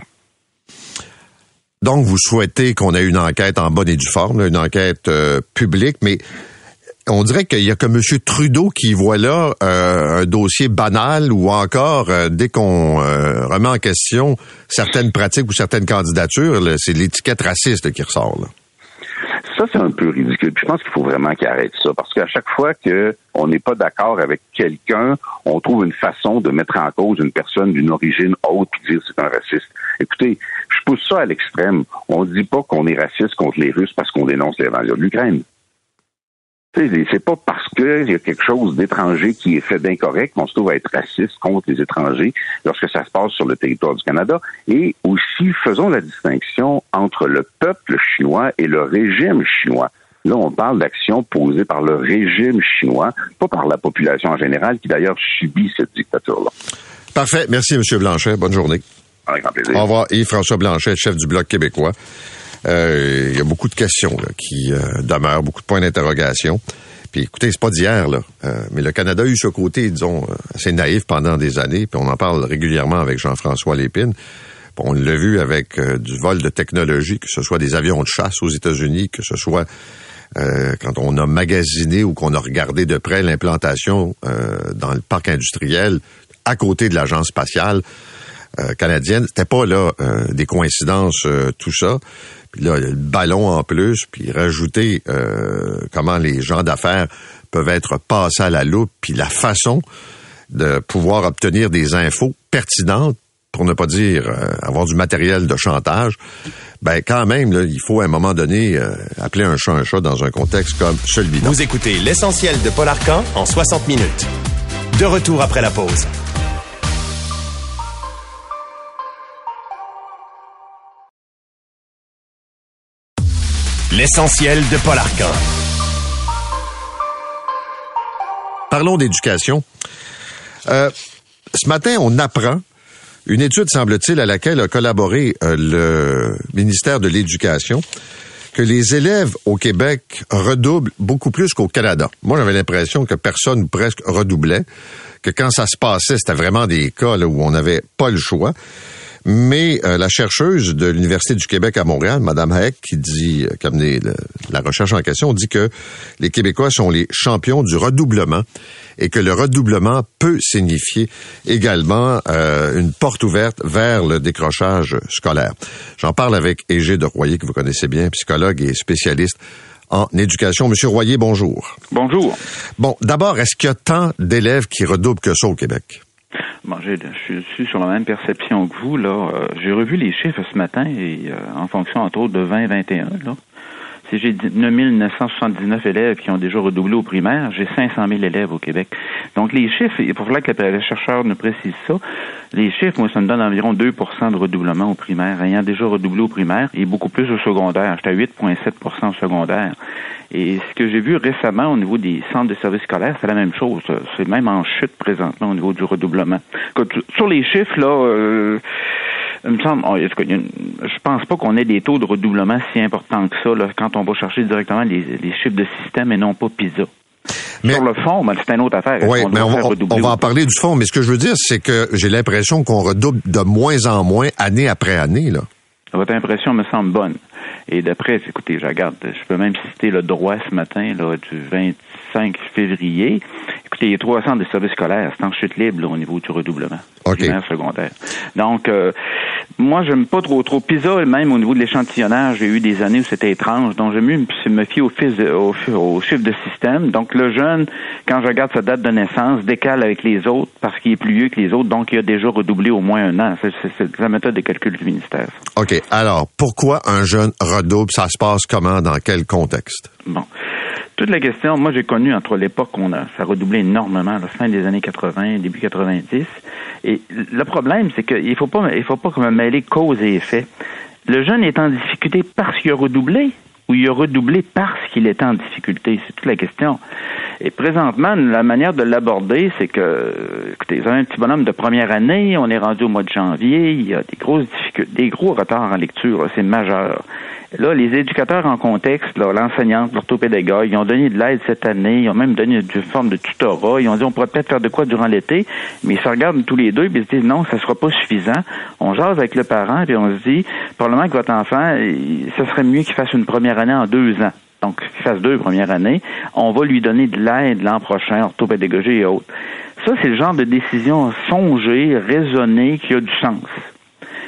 Donc, vous souhaitez qu'on ait une enquête en bonne et due forme, une enquête publique, mais on dirait qu'il y a que M. Trudeau qui voit là un dossier banal ou encore, dès qu'on remet en question certaines pratiques ou certaines candidatures, là, c'est l'étiquette raciste qui ressort. Là. Ça, c'est un peu ridicule. Puis je pense qu'il faut vraiment qu'il arrête ça, parce qu'à chaque fois qu'on n'est pas d'accord avec quelqu'un, on trouve une façon de mettre en cause une personne d'une origine autre puis dire c'est un raciste. Écoutez, je pousse ça à l'extrême. On ne dit pas qu'on est raciste contre les Russes parce qu'on dénonce l'invasion de l'Ukraine. C'est pas parce qu'il y a quelque chose d'étranger qui est fait d'incorrect qu'on se trouve à être raciste contre les étrangers lorsque ça se passe sur le territoire du Canada. Et aussi, faisons la distinction entre le peuple chinois et le régime chinois. Là, on parle d'actions posées par le régime chinois, pas par la population en général, qui d'ailleurs subit cette dictature-là. Parfait. Merci, M. Blanchet. Bonne journée. Avec grand plaisir. Au revoir. Yves-François Blanchet, chef du Bloc québécois. Il y a beaucoup de questions là, qui demeurent, beaucoup de points d'interrogation. Puis écoutez, c'est pas d'hier, là. Mais le Canada a eu ce côté, disons, assez naïf pendant des années, puis on en parle régulièrement avec Jean-François Lépine. Puis on l'a vu avec du vol de technologie, que ce soit des avions de chasse aux États-Unis, que ce soit quand on a magasiné ou qu'on a regardé de près l'implantation dans le parc industriel à côté de l'agence spatiale canadienne. C'était pas là des coïncidences, tout ça. Puis là, le ballon en plus, puis rajouter comment les gens d'affaires peuvent être passés à la loupe, puis la façon de pouvoir obtenir des infos pertinentes, pour ne pas dire avoir du matériel de chantage, ben quand même, là, il faut à un moment donné appeler un chat dans un contexte comme celui-là. Vous écoutez l'essentiel de Paul Arcand en 60 minutes. De retour après la pause. L'essentiel de Paul Arcand. Parlons d'éducation. Ce matin, on apprend une étude, semble-t-il, à laquelle a collaboré le ministère de l'Éducation, que les élèves au Québec redoublent beaucoup plus qu'au Canada. Moi, j'avais l'impression que personne ou presque redoublait, que quand ça se passait, c'était vraiment des cas là, où on n'avait pas le choix. Mais la chercheuse de l'Université du Québec à Montréal, Mme Haeck, qui a mené la recherche en question, dit que les Québécois sont les champions du redoublement et que le redoublement peut signifier également une porte ouverte vers le décrochage scolaire. J'en parle avec Égide Royer, que vous connaissez bien, psychologue et spécialiste en éducation. Monsieur Royer, bonjour. Bonjour. Bon, d'abord, est-ce qu'il y a tant d'élèves qui redoublent que ça au Québec? Bon, je suis sur la même perception que vous, là. J'ai revu les chiffres ce matin et en fonction, entre autres, de 2021, là. Si j'ai 979 élèves qui ont déjà redoublé au primaire, j'ai 500 000 élèves au Québec. Donc, les chiffres, il faut falloir que le chercheur nous précise ça. Les chiffres, moi, ça me donne environ 2% de redoublement au primaire, ayant déjà redoublé au primaire et beaucoup plus au secondaire. J'étais à 8,7% au secondaire. Et ce que j'ai vu récemment au niveau des centres de services scolaires, c'est la même chose. C'est même en chute présentement au niveau du redoublement. Sur les chiffres, là, il me semble, je pense pas qu'on ait des taux de redoublement si importants que ça, là, quand on va chercher directement les chiffres de système et non pas PISA. Mais, sur le fond, ben, c'est une autre affaire. Oui, mais on va en parler du fond. Mais ce que je veux dire, c'est que j'ai l'impression qu'on redouble de moins en moins, année après année, là. Votre impression me semble bonne. Et d'après, écoutez, je peux même citer le droit ce matin, là, du 25 février. Écoutez, il y a 300 des services scolaires, c'est en chute libre, là, au niveau du redoublement. Primaire, secondaire. Donc, moi, j'aime pas trop PISA, même au niveau de l'échantillonnage, j'ai eu des années où c'était étrange. Donc, j'aime mieux me fier au chiffre de système. Donc, le jeune, quand je regarde sa date de naissance, décale avec les autres parce qu'il est plus vieux que les autres, donc il a déjà redoublé au moins un an. C'est la méthode de calcul du ministère. OK. Alors, pourquoi un jeune redouble? Ça se passe comment? Dans quel contexte? Bon. Toute la question, moi j'ai connu entre l'époque ça redoublait énormément, la fin des années 80, début 90. Et le problème, c'est qu'il faut pas mêler cause et effet. Le jeune est en difficulté parce qu'il a redoublé ou il a redoublé parce qu'il était en difficulté? C'est toute la question. Et présentement, la manière de l'aborder, c'est que, écoutez, vous avez un petit bonhomme de première année, on est rendu au mois de janvier, il y a des grosses difficultés, des gros retards en lecture, là, c'est majeur. Là, les éducateurs en contexte, là, l'enseignante, l'orthopédagogue, ils ont donné de l'aide cette année, ils ont même donné une forme de tutorat, ils ont dit on pourrait peut-être faire de quoi durant l'été, mais ils se regardent tous les deux et ils se disent non, ça sera pas suffisant. On jase avec le parent et on se dit, probablement que votre enfant, ce serait mieux qu'il fasse une première année en 2 ans. Donc, qu'il fasse 2 premières années, on va lui donner de l'aide l'an prochain, orthopédagogie et autres. Ça, c'est le genre de décision songée, raisonnée, qui a du sens.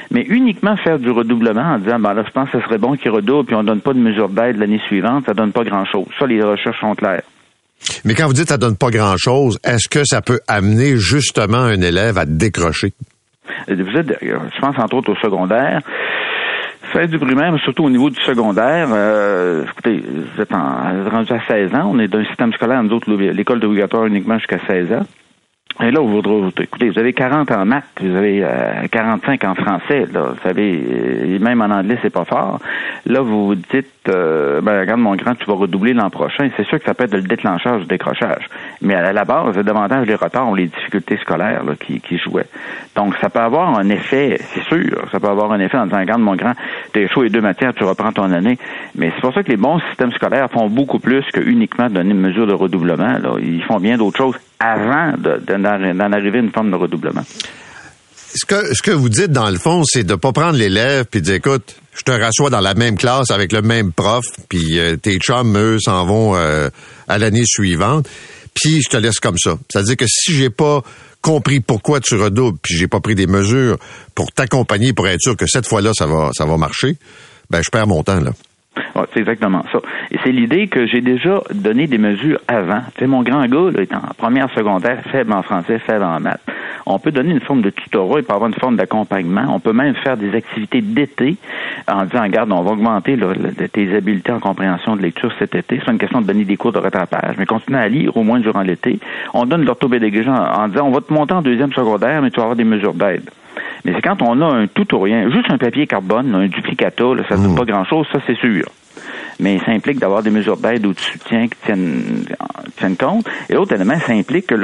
Mais uniquement faire du redoublement en disant, là, je pense que ce serait bon qu'ils redoublent puis on donne pas de mesure d'aide l'année suivante, ça donne pas grand-chose. Ça, les recherches sont claires. Mais quand vous dites que ça donne pas grand-chose, est-ce que ça peut amener justement un élève à décrocher? Vous êtes, je pense entre autres au secondaire. Faire du primaire, mais surtout au niveau du secondaire, écoutez, vous êtes rendu à 16 ans. On est d'un système scolaire, nous autres, l'école obligatoire uniquement jusqu'à 16 ans. Et là, écoutez, vous avez 40 en maths, vous avez 45 en français, là, vous savez, et même en anglais, c'est pas fort. Là, vous vous dites, regarde mon grand, tu vas redoubler l'an prochain. C'est sûr que ça peut être le déclencheur du décrochage. Mais à la base, c'est davantage les retards ou les difficultés scolaires là, qui jouaient. Donc, ça peut avoir un effet, c'est sûr, ça peut avoir un effet en disant, regarde mon grand, t'es chaud les deux matières, tu reprends ton année. Mais c'est pour ça que les bons systèmes scolaires font beaucoup plus que uniquement donner une mesure de redoublement. Là. Ils font bien d'autres choses avant d'en arriver à une forme de redoublement. Ce que vous dites, dans le fond, c'est de pas prendre l'élève puis de dire, écoute, je te rassois dans la même classe avec le même prof, puis tes chums, eux, s'en vont à l'année suivante, puis je te laisse comme ça. C'est-à-dire que si j'ai pas compris pourquoi tu redoubles, puis j'ai pas pris des mesures pour t'accompagner, pour être sûr que cette fois-là, ça va marcher, ben je perds mon temps, là. Ouais, c'est exactement ça. Et c'est l'idée que j'ai déjà donné des mesures avant. Tu sais, mon grand gars, là, est en première secondaire, faible en français, faible en maths. On peut donner une forme de tutorat, il peut avoir une forme d'accompagnement. On peut même faire des activités d'été en disant, regarde, on va augmenter tes habiletés en compréhension de lecture cet été. C'est une question de donner des cours de rattrapage. Mais continuer à lire au moins durant l'été. On donne de l'orthopédagogie en disant, on va te monter en deuxième secondaire, mais tu vas avoir des mesures d'aide. Mais c'est quand on a un tout ou rien, juste un papier carbone, un duplicata, là, ça ne donne pas grand-chose, ça c'est sûr. Mais ça implique d'avoir des mesures d'aide ou de soutien qui tiennent compte. Et l'autre élément, ça implique que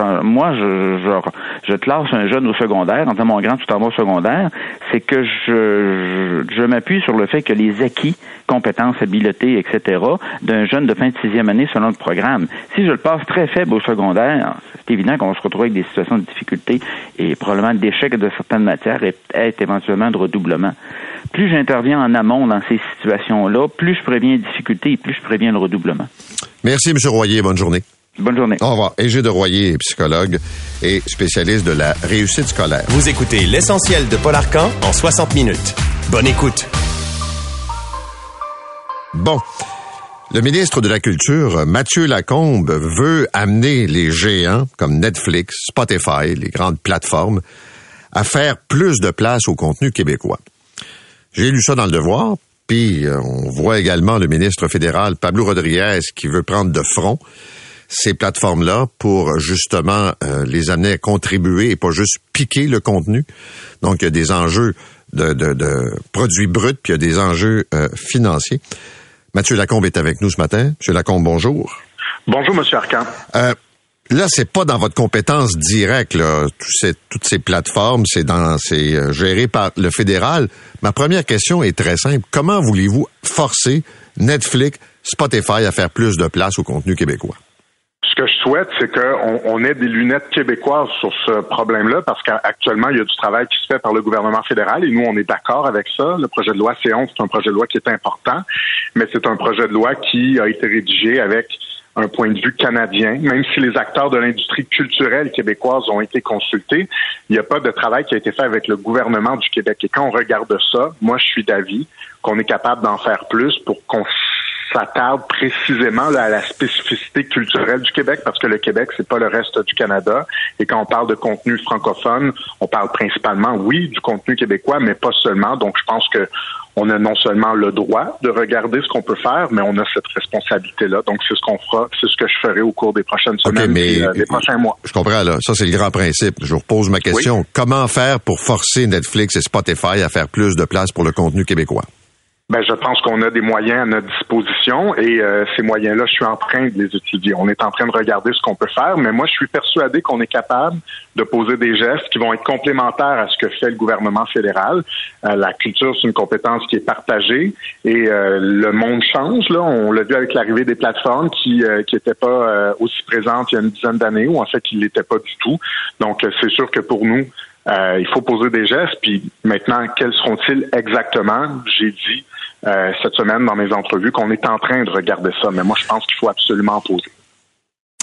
je classe un jeune au secondaire, en disant mon grand, tu t'en vas au secondaire, c'est que je m'appuie sur le fait que les acquis, compétences, habiletés, etc., d'un jeune de fin de 6e année selon le programme. Si je le passe très faible au secondaire, c'est évident qu'on va se retrouver avec des situations de difficulté et probablement d'échec de certaines matières et peut-être éventuellement de redoublement. Plus j'interviens en amont dans ces situations-là, plus je préviens les difficultés et plus je préviens le redoublement. Merci, M. Royer. Bonne journée. Bonne journée. Au revoir. Égide Royer, psychologue et spécialiste de la réussite scolaire. Vous écoutez l'essentiel de Paul Arcan en 60 minutes. Bonne écoute. Bon. Le ministre de la Culture, Mathieu Lacombe, veut amener les géants comme Netflix, Spotify, les grandes plateformes, à faire plus de place au contenu québécois. J'ai lu ça dans Le Devoir, puis on voit également le ministre fédéral Pablo Rodriguez qui veut prendre de front ces plateformes-là pour justement les amener à contribuer et pas juste piquer le contenu. Donc, il y a des enjeux de produits bruts, puis il y a des enjeux financiers. Mathieu Lacombe est avec nous ce matin. Monsieur Lacombe, bonjour. Bonjour, Monsieur Arcan. Là, c'est pas dans votre compétence directe, là, toutes ces plateformes, c'est géré par le fédéral. Ma première question est très simple. Comment voulez-vous forcer Netflix, Spotify à faire plus de place au contenu québécois? Ce que je souhaite, c'est qu'on ait des lunettes québécoises sur ce problème-là, parce qu'actuellement, il y a du travail qui se fait par le gouvernement fédéral, et nous, on est d'accord avec ça. Le projet de loi C11, c'est un projet de loi qui est important, mais c'est un projet de loi qui a été rédigé avec un point de vue canadien. Même si les acteurs de l'industrie culturelle québécoise ont été consultés, il n'y a pas de travail qui a été fait avec le gouvernement du Québec. Et quand on regarde ça, moi, je suis d'avis qu'on est capable d'en faire plus pour qu'on s'attarde précisément là, à la spécificité culturelle du Québec, parce que le Québec, c'est pas le reste du Canada. Et quand on parle de contenu francophone, on parle principalement, oui, du contenu québécois, mais pas seulement. Donc, je pense que on a non seulement le droit de regarder ce qu'on peut faire, mais on a cette responsabilité-là. Donc, c'est ce qu'on fera, c'est ce que je ferai au cours des prochaines semaines et des prochains mois. Je comprends, là. Ça, c'est le grand principe. Je vous repose ma question. Oui. Comment faire pour forcer Netflix et Spotify à faire plus de place pour le contenu québécois? Ben, je pense qu'on a des moyens à notre disposition et ces moyens-là, je suis en train de les étudier. On est en train de regarder ce qu'on peut faire, mais moi, je suis persuadé qu'on est capable de poser des gestes qui vont être complémentaires à ce que fait le gouvernement fédéral. La culture, c'est une compétence qui est partagée et le monde change. Là, on l'a vu avec l'arrivée des plateformes qui étaient pas aussi présentes il y a une dizaine d'années, ou en fait, qui l'étaient pas du tout. Donc, c'est sûr que pour nous, il faut poser des gestes. Puis maintenant, quels seront-ils exactement? J'ai dit cette semaine dans mes entrevues qu'on est en train de regarder ça, mais moi je pense qu'il faut absolument en poser.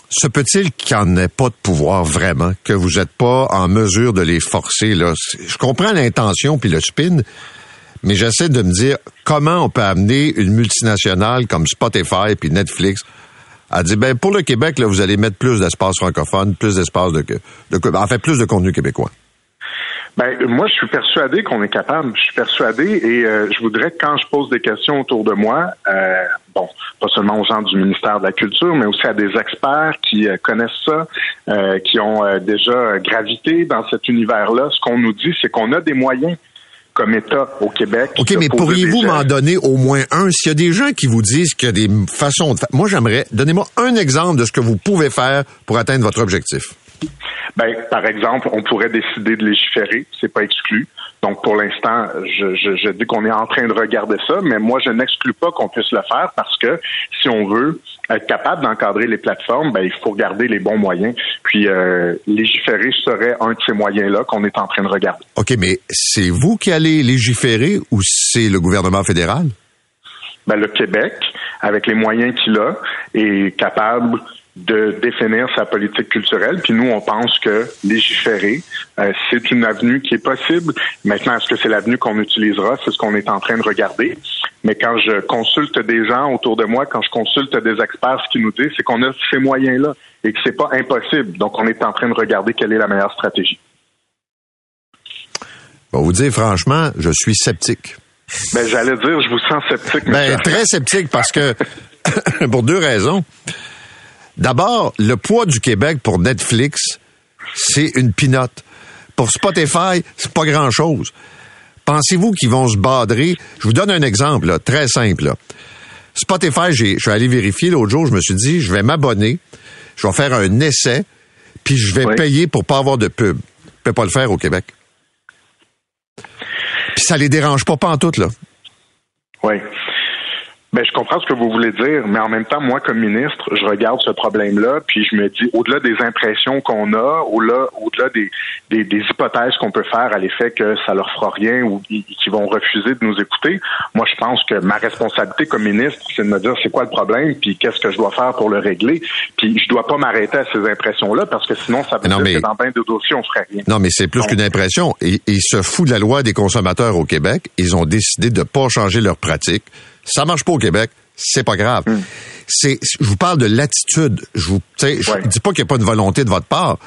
Se peut-il qu'il n'y en ait pas de pouvoir vraiment, que vous n'êtes pas en mesure de les forcer, là? Je comprends l'intention puis le spin, mais j'essaie de me dire comment on peut amener une multinationale comme Spotify puis Netflix à dire, ben, pour le Québec, là, vous allez mettre plus d'espace francophone, plus d'espace plus de contenu québécois. Ben, moi, je suis persuadé qu'on est capable. Je suis persuadé et je voudrais que quand je pose des questions autour de moi, pas seulement aux gens du ministère de la Culture, mais aussi à des experts qui connaissent ça, qui ont déjà gravité dans cet univers-là, ce qu'on nous dit, c'est qu'on a des moyens comme État au Québec. OK, mais pourriez-vous m'en donner au moins un? S'il y a des gens qui vous disent qu'il y a des façons de faire, moi, donnez-moi un exemple de ce que vous pouvez faire pour atteindre votre objectif. Ben, par exemple, on pourrait décider de légiférer, c'est pas exclu. Donc, pour l'instant, je dis qu'on est en train de regarder ça, mais moi, je n'exclus pas qu'on puisse le faire parce que si on veut être capable d'encadrer les plateformes, ben, il faut garder les bons moyens. Puis, légiférer serait un de ces moyens-là qu'on est en train de regarder. OK, mais c'est vous qui allez légiférer ou c'est le gouvernement fédéral? Ben, le Québec, avec les moyens qu'il a, est capable de définir sa politique culturelle. Puis nous, on pense que légiférer, c'est une avenue qui est possible. Maintenant, est-ce que c'est l'avenue qu'on utilisera? C'est ce qu'on est en train de regarder. Mais quand je consulte des gens autour de moi, quand je consulte des experts, ce qu'ils nous disent, c'est qu'on a ces moyens-là et que c'est pas impossible. Donc, on est en train de regarder quelle est la meilleure stratégie. Bon, vous dire franchement, je suis sceptique. Ben, j'allais dire, je vous sens sceptique. Ben, très sceptique parce que, pour deux raisons. D'abord, le poids du Québec pour Netflix, c'est une pinotte. Pour Spotify, c'est pas grand-chose. Pensez-vous qu'ils vont se badrer? Je vous donne un exemple, là, très simple. Là. Spotify, je suis allé vérifier l'autre jour, je me suis dit, je vais m'abonner, je vais faire un essai, puis je vais payer pour pas avoir de pub. Je peux pas le faire au Québec. Puis ça les dérange pas pantoute, là. Oui. Ben, je comprends ce que vous voulez dire, mais en même temps, moi, comme ministre, je regarde ce problème-là, puis je me dis, au-delà des impressions qu'on a, au-delà des hypothèses qu'on peut faire à l'effet que ça leur fera rien ou qu'ils vont refuser de nous écouter, moi, je pense que ma responsabilité comme ministre, c'est de me dire c'est quoi le problème, puis qu'est-ce que je dois faire pour le régler, puis je dois pas m'arrêter à ces impressions-là, parce que sinon, ça veut dire que dans bien de dossiers, on ferait rien. Non, mais c'est plus qu'une impression. Ils se foutent de la loi des consommateurs au Québec. Ils ont décidé de pas changer leurs pratiques. Ça marche pas au Québec, c'est pas grave. Je vous parle de l'attitude. Je dis pas qu'il n'y a pas de volonté de votre part,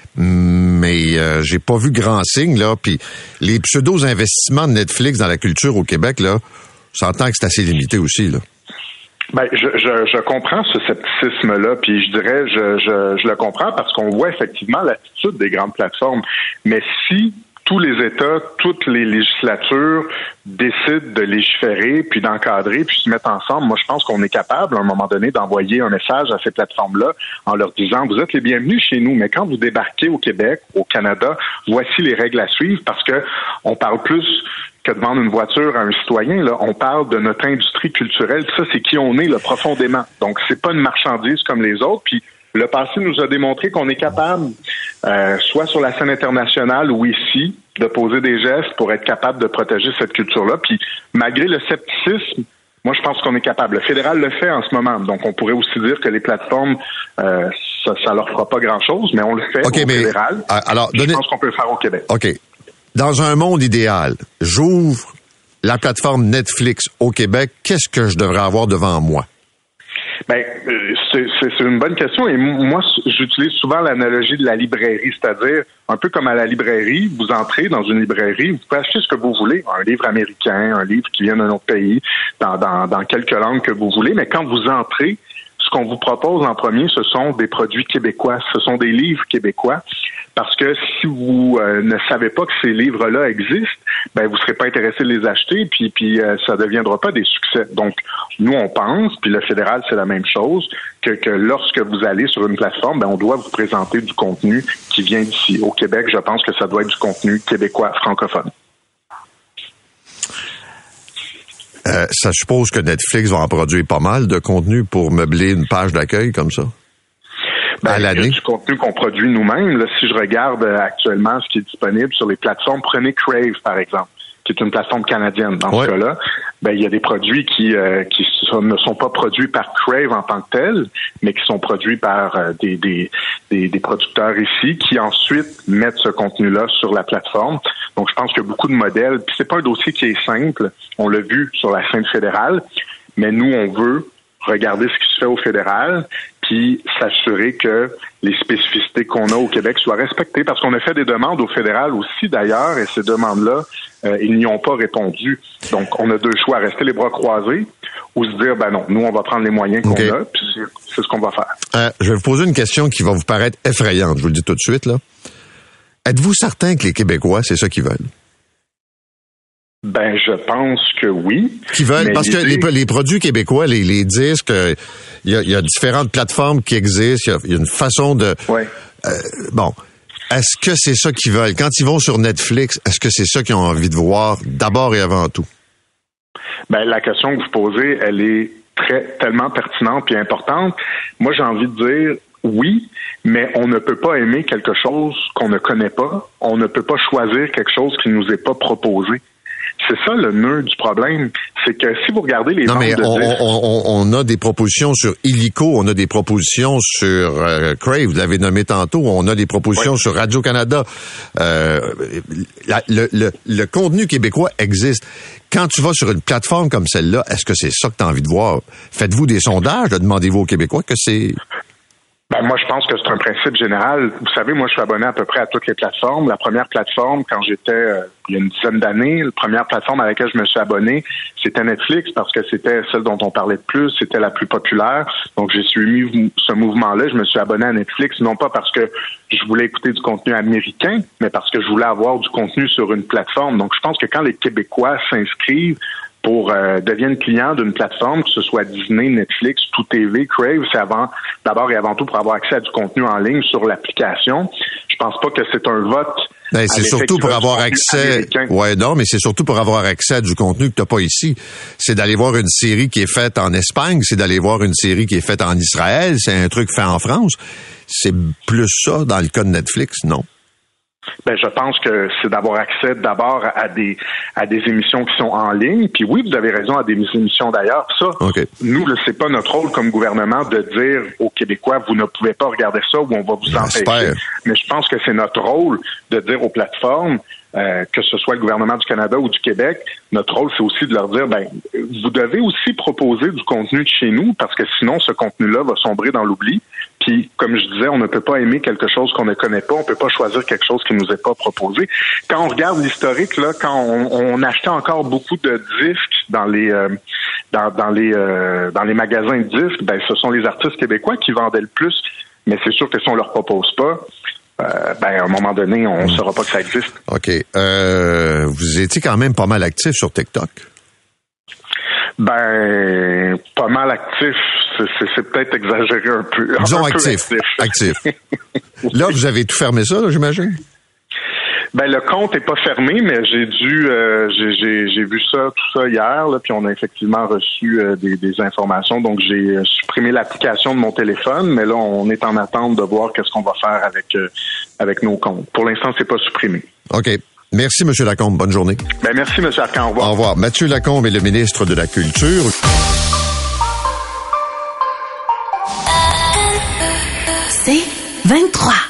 mais j'ai pas vu grand signe, là. Puis les pseudo-investissements de Netflix dans la culture au Québec, là, on s'entend que c'est assez limité aussi, là. Ben, je comprends ce scepticisme-là, puis je dirais, je le comprends parce qu'on voit effectivement l'attitude des grandes plateformes. Mais si tous les États, toutes les législatures décident de légiférer, puis d'encadrer, puis se mettre ensemble, moi, je pense qu'on est capable, à un moment donné, d'envoyer un message à ces plateformes-là en leur disant, vous êtes les bienvenus chez nous, mais quand vous débarquez au Québec, au Canada, voici les règles à suivre, parce que on parle plus que de vendre une voiture à un citoyen, là, on parle de notre industrie culturelle, ça, c'est qui on est, là, profondément. Donc, c'est pas une marchandise comme les autres, puis le passé nous a démontré qu'on est capable, soit sur la scène internationale ou ici, de poser des gestes pour être capable de protéger cette culture-là. Puis, malgré le scepticisme, moi, je pense qu'on est capable. Le fédéral le fait en ce moment. Donc, on pourrait aussi dire que les plateformes, ça leur fera pas grand-chose, mais on le fait au fédéral. Alors, je pense qu'on peut le faire au Québec. OK. Dans un monde idéal, j'ouvre la plateforme Netflix au Québec. Qu'est-ce que je devrais avoir devant moi? Ben, c'est une bonne question et moi, j'utilise souvent l'analogie de la librairie, c'est-à-dire un peu comme à la librairie, vous entrez dans une librairie, vous pouvez acheter ce que vous voulez, un livre américain, un livre qui vient d'un autre pays, dans quelques langues que vous voulez, mais quand vous entrez, ce qu'on vous propose en premier, ce sont des produits québécois, ce sont des livres québécois. Parce que si vous ne savez pas que ces livres-là existent, ben vous serez pas intéressé de les acheter, puis ça deviendra pas des succès. Donc, nous, on pense, puis le fédéral, c'est la même chose, que lorsque vous allez sur une plateforme, ben on doit vous présenter du contenu qui vient d'ici. Au Québec, je pense que ça doit être du contenu québécois francophone. Ça suppose que Netflix va en produire pas mal de contenu pour meubler une page d'accueil comme ça? Ben, il y a du contenu qu'on produit nous-mêmes. Là, si je regarde actuellement ce qui est disponible sur les plateformes, prenez Crave, par exemple, qui est une plateforme canadienne. Dans ce cas-là, ben, il y a des produits qui ne sont pas produits par Crave en tant que tels, mais qui sont produits par des producteurs ici qui ensuite mettent ce contenu-là sur la plateforme. Donc, je pense qu'il y a beaucoup de modèles. Puis c'est pas un dossier qui est simple. On l'a vu sur la scène fédérale, mais nous, on veut regarder ce qui se fait au fédéral, puis s'assurer que les spécificités qu'on a au Québec soient respectées, parce qu'on a fait des demandes au fédéral aussi d'ailleurs, et ces demandes-là, ils n'y ont pas répondu. Donc, on a deux choix, rester les bras croisés ou se dire, ben non, nous, on va prendre les moyens qu'on a, puis c'est ce qu'on va faire. Je vais vous poser une question qui va vous paraître effrayante, je vous le dis tout de suite, là. Êtes-vous certain que les Québécois, c'est ça qu'ils veulent? Ben, je pense que oui. Qui veulent, parce que les produits québécois, les disques, il y a différentes plateformes qui existent, il y a une façon de... Ouais. Bon, est-ce que c'est ça qu'ils veulent? Quand ils vont sur Netflix, est-ce que c'est ça qu'ils ont envie de voir d'abord et avant tout? Ben, la question que vous posez, elle est tellement pertinente et importante. Moi, j'ai envie de dire oui, mais on ne peut pas aimer quelque chose qu'on ne connaît pas. On ne peut pas choisir quelque chose qui nous est pas proposé. C'est ça le nœud du problème, c'est que si vous regardez les ventes de disques... on a des propositions sur Illico, on a des propositions sur Crave, vous l'avez nommé tantôt, on a des propositions sur Radio-Canada. Le contenu québécois existe. Quand tu vas sur une plateforme comme celle-là, est-ce que c'est ça que tu as envie de voir? Faites-vous des sondages? Demandez-vous aux Québécois que c'est... Ben, moi, je pense que c'est un principe général. Vous savez, moi, je suis abonné à peu près à toutes les plateformes. La première plateforme, quand j'étais, il y a une dizaine d'années, la première plateforme à laquelle je me suis abonné, c'était Netflix parce que c'était celle dont on parlait de plus, c'était la plus populaire. Donc, j'ai suivi ce mouvement-là. Je me suis abonné à Netflix, non pas parce que je voulais écouter du contenu américain, mais parce que je voulais avoir du contenu sur une plateforme. Donc, je pense que quand les Québécois s'inscrivent pour deviennent clients d'une plateforme, que ce soit Disney, Netflix, Tout TV, Crave, c'est d'abord et avant tout pour avoir accès à du contenu en ligne sur l'application. Je pense pas que c'est un vote. Ben, c'est surtout pour avoir accès. Ouais, non, mais c'est surtout pour avoir accès à du contenu que t'as pas ici. C'est d'aller voir une série qui est faite en Espagne, c'est d'aller voir une série qui est faite en Israël, c'est un truc fait en France. C'est plus ça dans le cas de Netflix, non? Ben, je pense que c'est d'avoir accès d'abord à des émissions qui sont en ligne. Puis oui, vous avez raison, à des émissions d'ailleurs. Ça, Nous, c'est pas notre rôle comme gouvernement de dire aux Québécois, vous ne pouvez pas regarder ça ou on va vous empêcher. Mais je pense que c'est notre rôle de dire aux plateformes, que ce soit le gouvernement du Canada ou du Québec, notre rôle, c'est aussi de leur dire, ben, vous devez aussi proposer du contenu de chez nous parce que sinon, ce contenu-là va sombrer dans l'oubli. Puis, comme je disais, on ne peut pas aimer quelque chose qu'on ne connaît pas. On peut pas choisir quelque chose qui nous est pas proposé. Quand on regarde l'historique, là, quand on achetait encore beaucoup de disques dans les magasins de disques, ben, ce sont les artistes québécois qui vendaient le plus. Mais c'est sûr que si on leur propose pas, à un moment donné, on ne saura pas que ça existe. OK. Vous étiez quand même pas mal actif sur TikTok. Ben, pas mal actif, c'est peut-être exagéré un peu. Disons actif. Là, vous avez tout fermé ça, là, j'imagine? Ben, le compte est pas fermé, mais j'ai vu tout ça hier, là, puis on a effectivement reçu des informations. Donc, j'ai supprimé l'application de mon téléphone, mais là, on est en attente de voir qu'est-ce qu'on va faire avec nos comptes. Pour l'instant, c'est pas supprimé. OK. Merci, M. Lacombe. Bonne journée. Ben, merci, M. Arcan. Au revoir. Au revoir. Mathieu Lacombe est le ministre de la Culture. C'est 23.